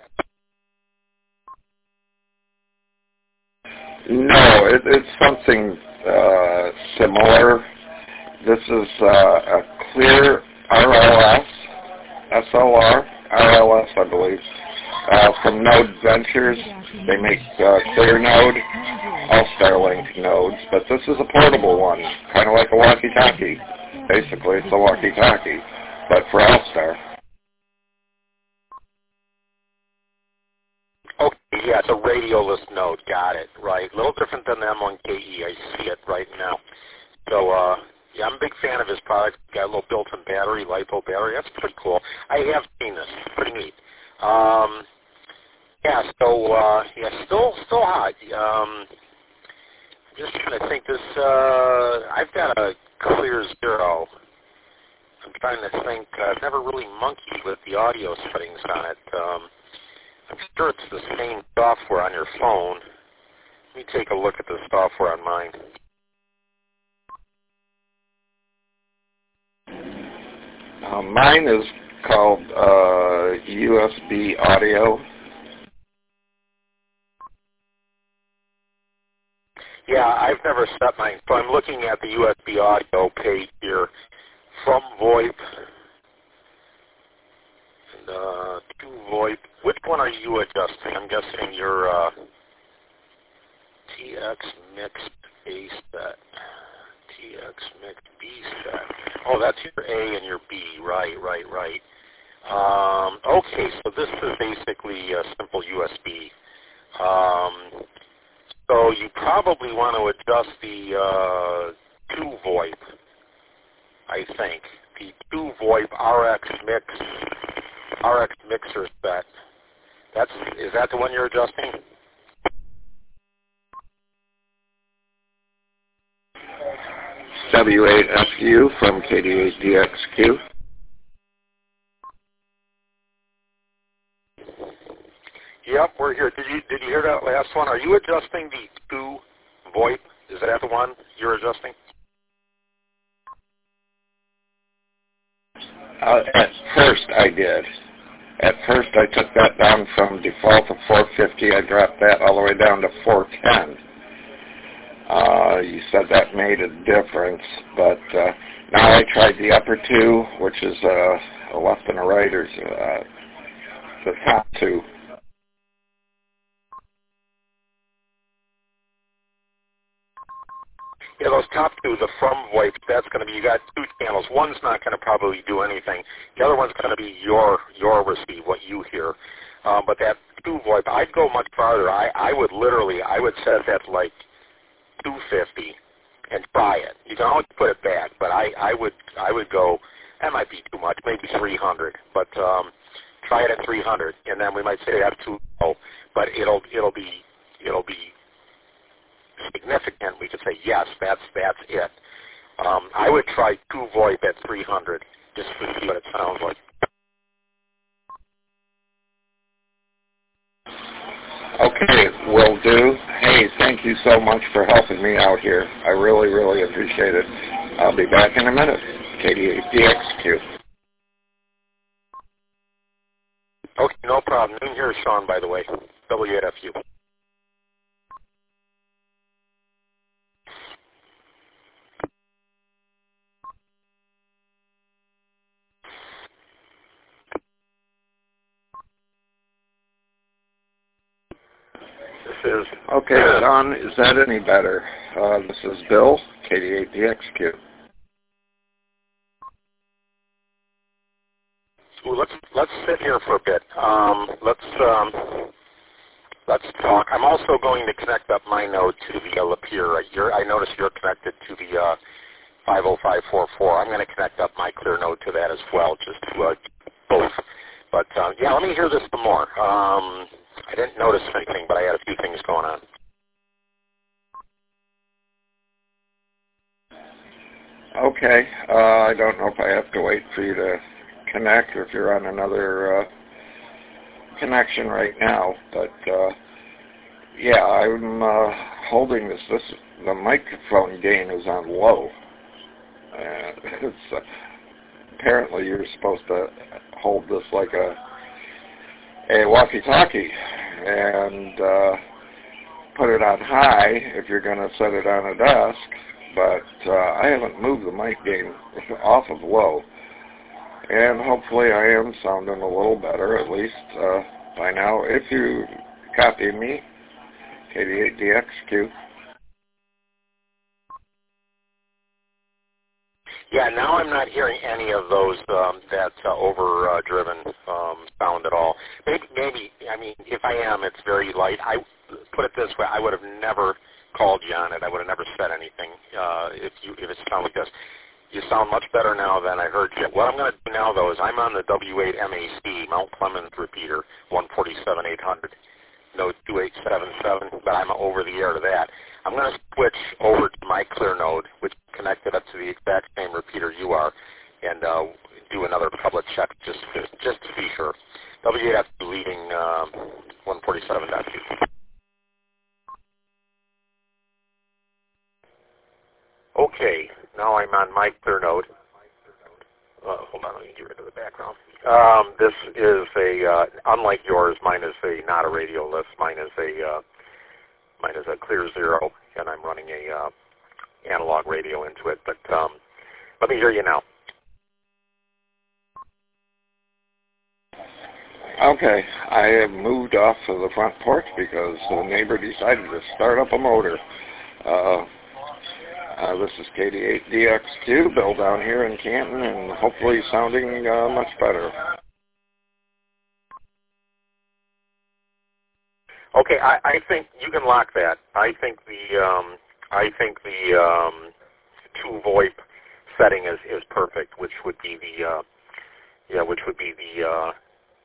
No, it's something similar. This is a clear RLS, SLR, RLS, I believe, from Node Ventures. They make ClearNode, all Starlink nodes, but this is a portable one, kind of like a walkie-talkie. Basically, it's a walkie-talkie, but for All-Star. Okay, yeah, it's a radioless node. Got it, right. A little different than the M1KE. I see it right now. So, yeah, I'm a big fan of his product. Got a little built-in battery, LiPo battery. That's pretty cool. I have seen this. Pretty neat. Yeah, so, yeah, still hot. Just trying to think this, I've got a Clear Zero. I'm trying to think. I've never really monkeyed with the audio settings on it. I'm sure it's the same software on your phone. Let me take a look at the software on mine. Mine is called USB Audio. Yeah, I've never set mine. So I'm looking at the USB Audio page here from VoIP. And, to VoIP. Which one are you adjusting? I'm guessing your TX Mixed A set. TX Mixed B set. Oh, that's your A and your B. Right. Okay, so this is basically a simple USB. So you probably want to adjust the 2 VoIP, I think. The 2 VoIP RX Mix RX mixer set. Is that the one you're adjusting? W8FU from KD8DXQ. Yep, we're here. Did you hear that last one? Are you adjusting the 2 VoIP? Is that the one you're adjusting? At first I did. At first I took that down from default of 450. I dropped that all the way down to 410. You said that made a difference, but now I tried the upper 2, which is a left and a right, or the top 2. Yeah, those top 2, the from VoIP, that's going to be, you got 2 channels. One's not going to probably do anything. The other one's going to be your receive, what you hear. But that 2 VoIP, I'd go much farther. I would set that to like 250 and try it. You can always put it back, but I would go, that might be too much, maybe 300. But try it at 300, and then we might say that's too low. But it'll be significant. We could say yes, that's it. I would try 2 VoIP at 300 just to see what it sounds like. Okay, will do. Hey, thank you so much for helping me out here. I really, really appreciate it. I'll be back in a minute. KD8DXQ. Okay, no problem. Here's Sean, by the way. W8FU. Okay, Don, is that any better? This is Bill, KD8DXQ. Ooh, let's sit here for a bit. Let's talk. I'm also going to connect up my node to the Lapeer. I notice you're connected to the 50544. I'm going to connect up my clear node to that as well, just to both. But yeah, let me hear this some more. I didn't notice anything, but I had a few things going on. Okay, I don't know if I have to wait for you to connect or if you're on another connection right now, but yeah, I'm holding this. The microphone gain is on low. It's apparently you're supposed to hold this like a walkie-talkie and put it on high if you're going to set it on a desk, but I haven't moved the mic gain off of low, and hopefully I am sounding a little better, at least by now. If you copy me, KD8DXQ. Yeah, now I'm not hearing any of those that overdriven sound at all. Maybe, I mean, if I am, it's very light. I put it this way: I would have never called you on it. I would have never said anything if it sounded like this. You sound much better now than I heard you. What I'm going to do now, though, is I'm on the W8MAC Mount Clemens repeater, 147-800, node 2877, but I'm over the air to that. I'm going to switch over to my clear node, which is connected up to the exact same repeater you are, and do another couple of checks just to be sure. W8F leading 147.2. Okay, now I'm on my clear node. Hold on, let me get rid of the background. This is unlike yours, mine is not a radio list. Mine is a clear zero, and I'm running a analog radio into it. But let me hear you now. Okay, I have moved off of the front porch because the neighbor decided to start up a motor. This is KD8DXQ, Bill down here in Canton, and hopefully sounding much better. Okay, I think you can lock that. I think the 2 VoIP setting is perfect, which would be the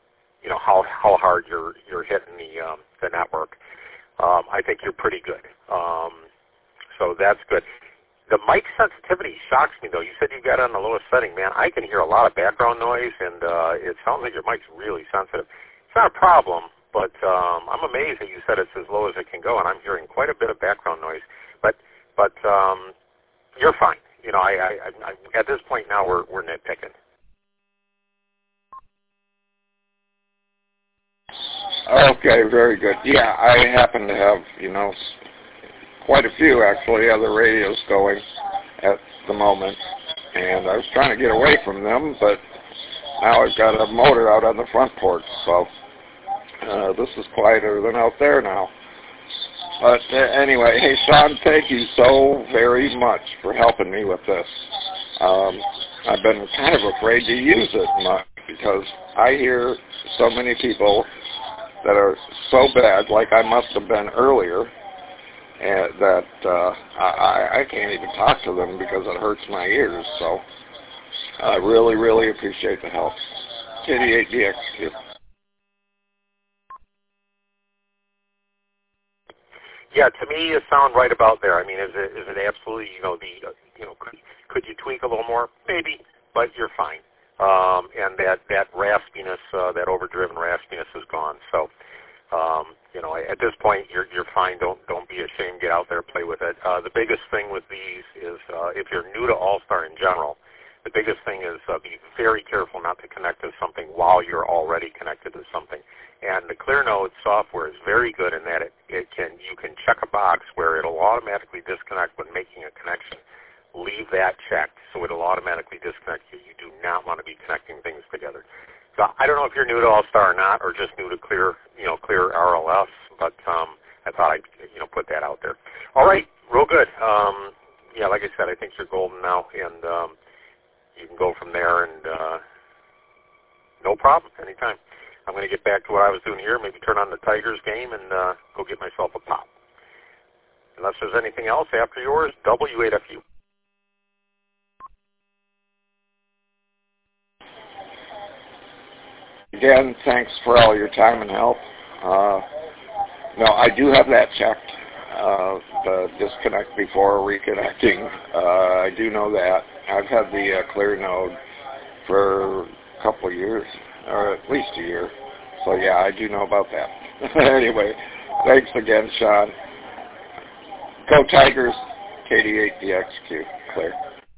how hard you're hitting the network. I think you're pretty good. So that's good. The mic sensitivity shocks me, though. You said you got it on the lowest setting, man. I can hear a lot of background noise, and it sounds like your mic's really sensitive. It's not a problem, but I'm amazed that you said it's as low as it can go, and I'm hearing quite a bit of background noise. But you're fine. I at this point now we're nitpicking. Okay, very good. Yeah, I happen to have, quite a few, actually, other radios going at the moment, and I was trying to get away from them, but now I've got a motor out on the front porch, so this is quieter than out there now. But anyway, hey, Sean, thank you so very much for helping me with this. I've been kind of afraid to use it much because I hear so many people that are so bad, like I must have been earlier, and that I can't even talk to them because it hurts my ears. So I really, really appreciate the help. KD8DXQ. Yeah, to me, you sound right about there. I mean, is it absolutely, could you tweak a little more? Maybe, but you're fine. And that raspiness, that overdriven raspiness is gone. So, at this point, you're fine. Don't be ashamed. Get out there, play with it. The biggest thing with these is if you're new to All-Star in general, the biggest thing is be very careful not to connect to something while you're already connected to something. And the ClearNode software is very good in that you can check a box where it'll automatically disconnect when making a connection. Leave that checked so it'll automatically disconnect you. You do not want to be connecting things together. So I don't know if you're new to All-Star or not, or just new to Clear RLS, but I thought I'd put that out there. All right, real good. Yeah, like I said, I think you're golden now, and you can go from there, and no problem, anytime. I'm going to get back to what I was doing here, maybe turn on the Tigers game and go get myself a pop. Unless there's anything else after yours, W8FU. Again, thanks for all your time and help. No, I do have that checked, the disconnect before reconnecting. I do know that. I've had the ClearNode for a couple of years, or at least a year. So, yeah, I do know about that. Anyway, thanks again, Sean. Go Tigers, KD8DXQ, Clear.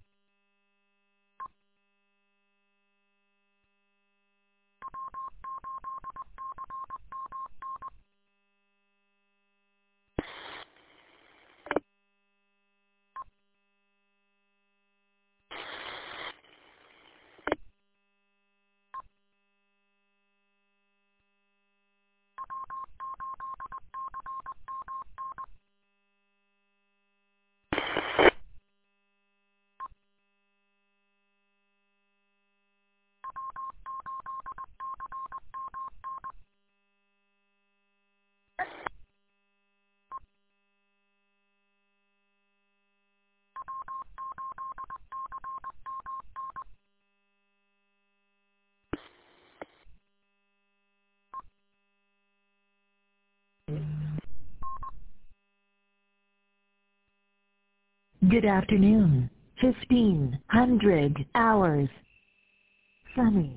Good afternoon. 1500 hours. Sunny.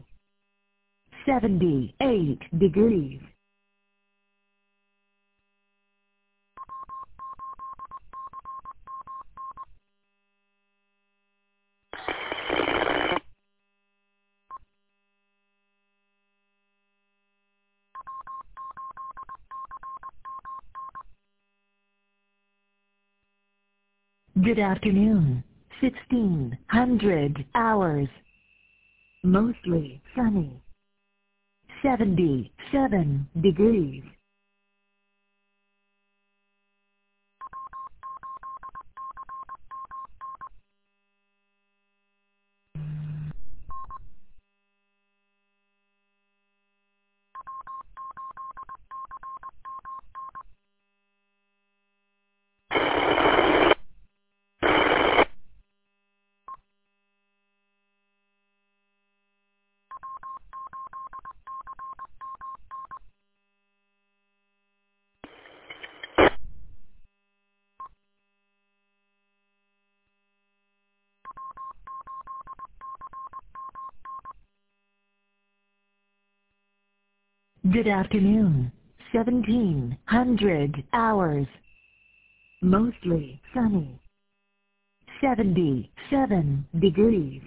78 degrees. Good afternoon. 1600 hours. Mostly sunny. 77 degrees. Good afternoon. 1700 hours. Mostly sunny. 77 degrees.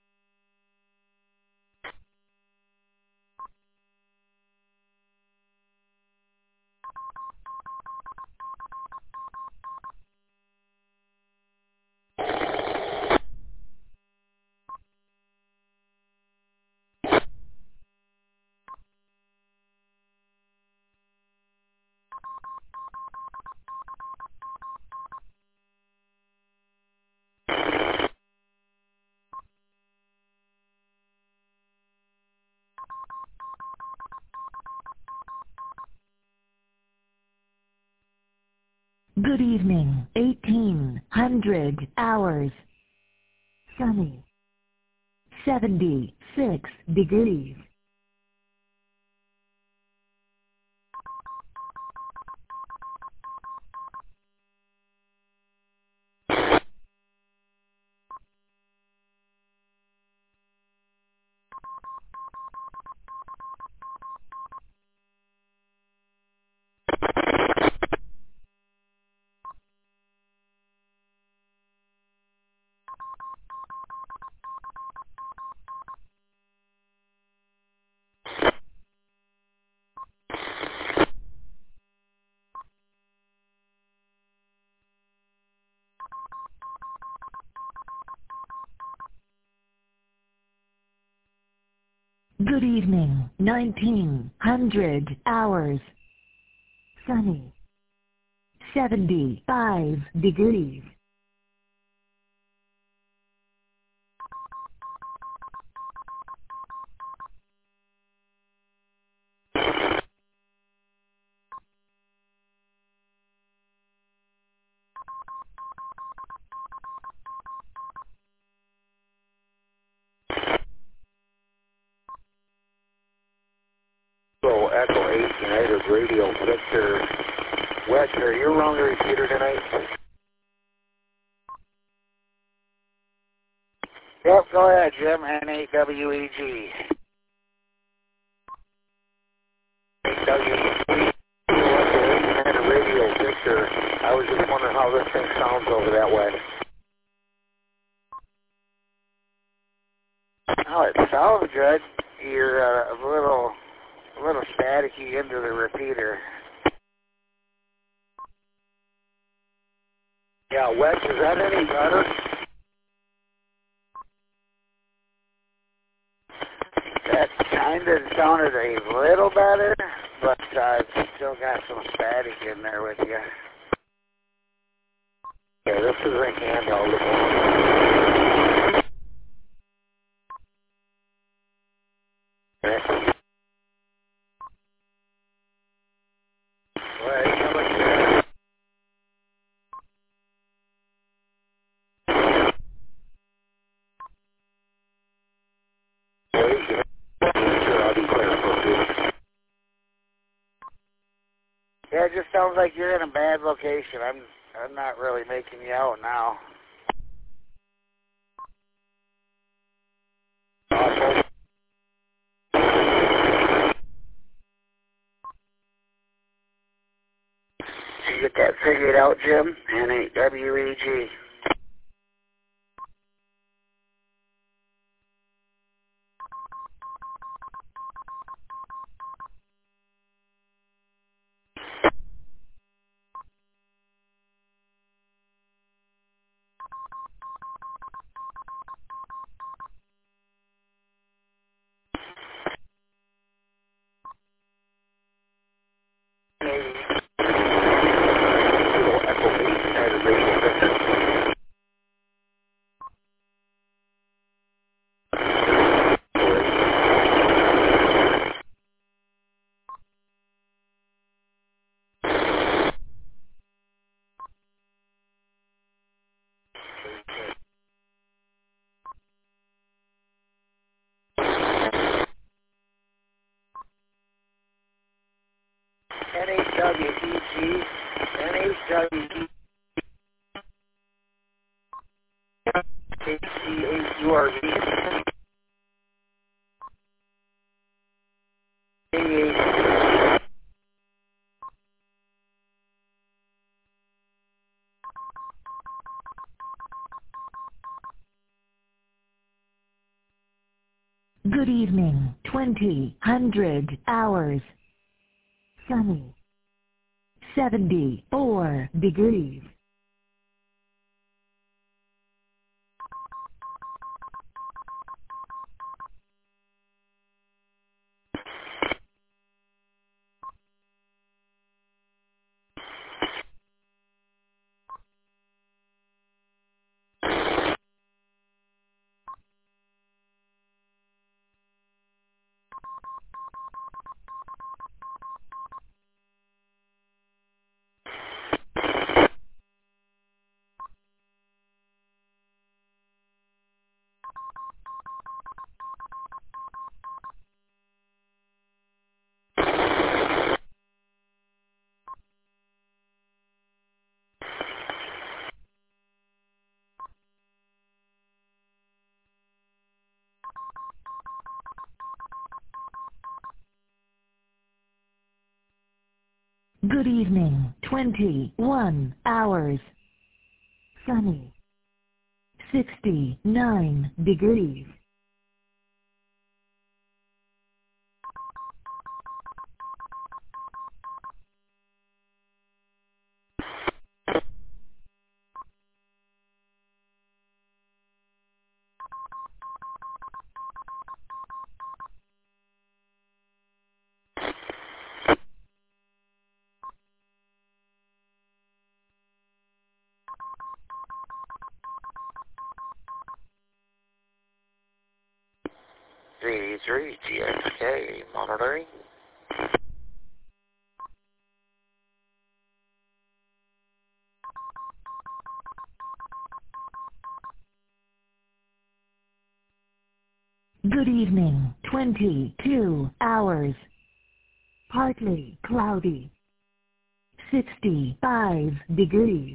Good evening. 1800 hours. Sunny. 76 degrees. Good evening. 1900 hours. Sunny. 75 degrees. So Echo 8 United Radio Victor. Wes, are you on the repeater tonight? Yep, go ahead, Jim. N8WEG. United Radio Victor. I was just wondering how this thing sounds over that way. Oh, it sounds good. You're a little staticky into the repeater. Yeah, Wes, is that any better? That kind of sounded a little better, but I've still got some static in there with you. Okay, this is a handheld. Okay. Yeah, it just sounds like you're in a bad location. I'm not really making you out now. Did you get that figured out, Jim? N8WEG. N8WEG, N8WEG, HCAURV, Good evening, 20 hours. Sunny. 74 degrees. Good evening, 21 hours. Sunny. 69 degrees. Z3 GXK monitoring. Good evening, 22 hours. Partly cloudy. 65 degrees.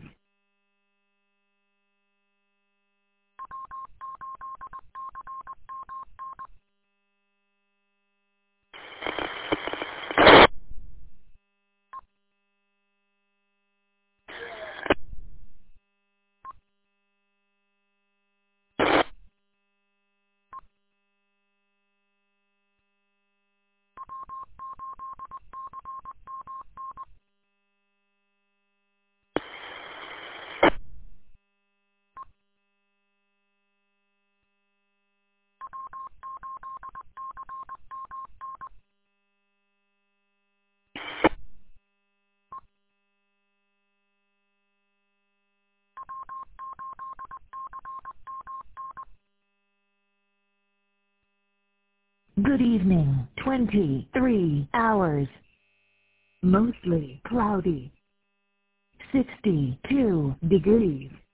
Good evening, 23 hours. Mostly cloudy. 62 degrees.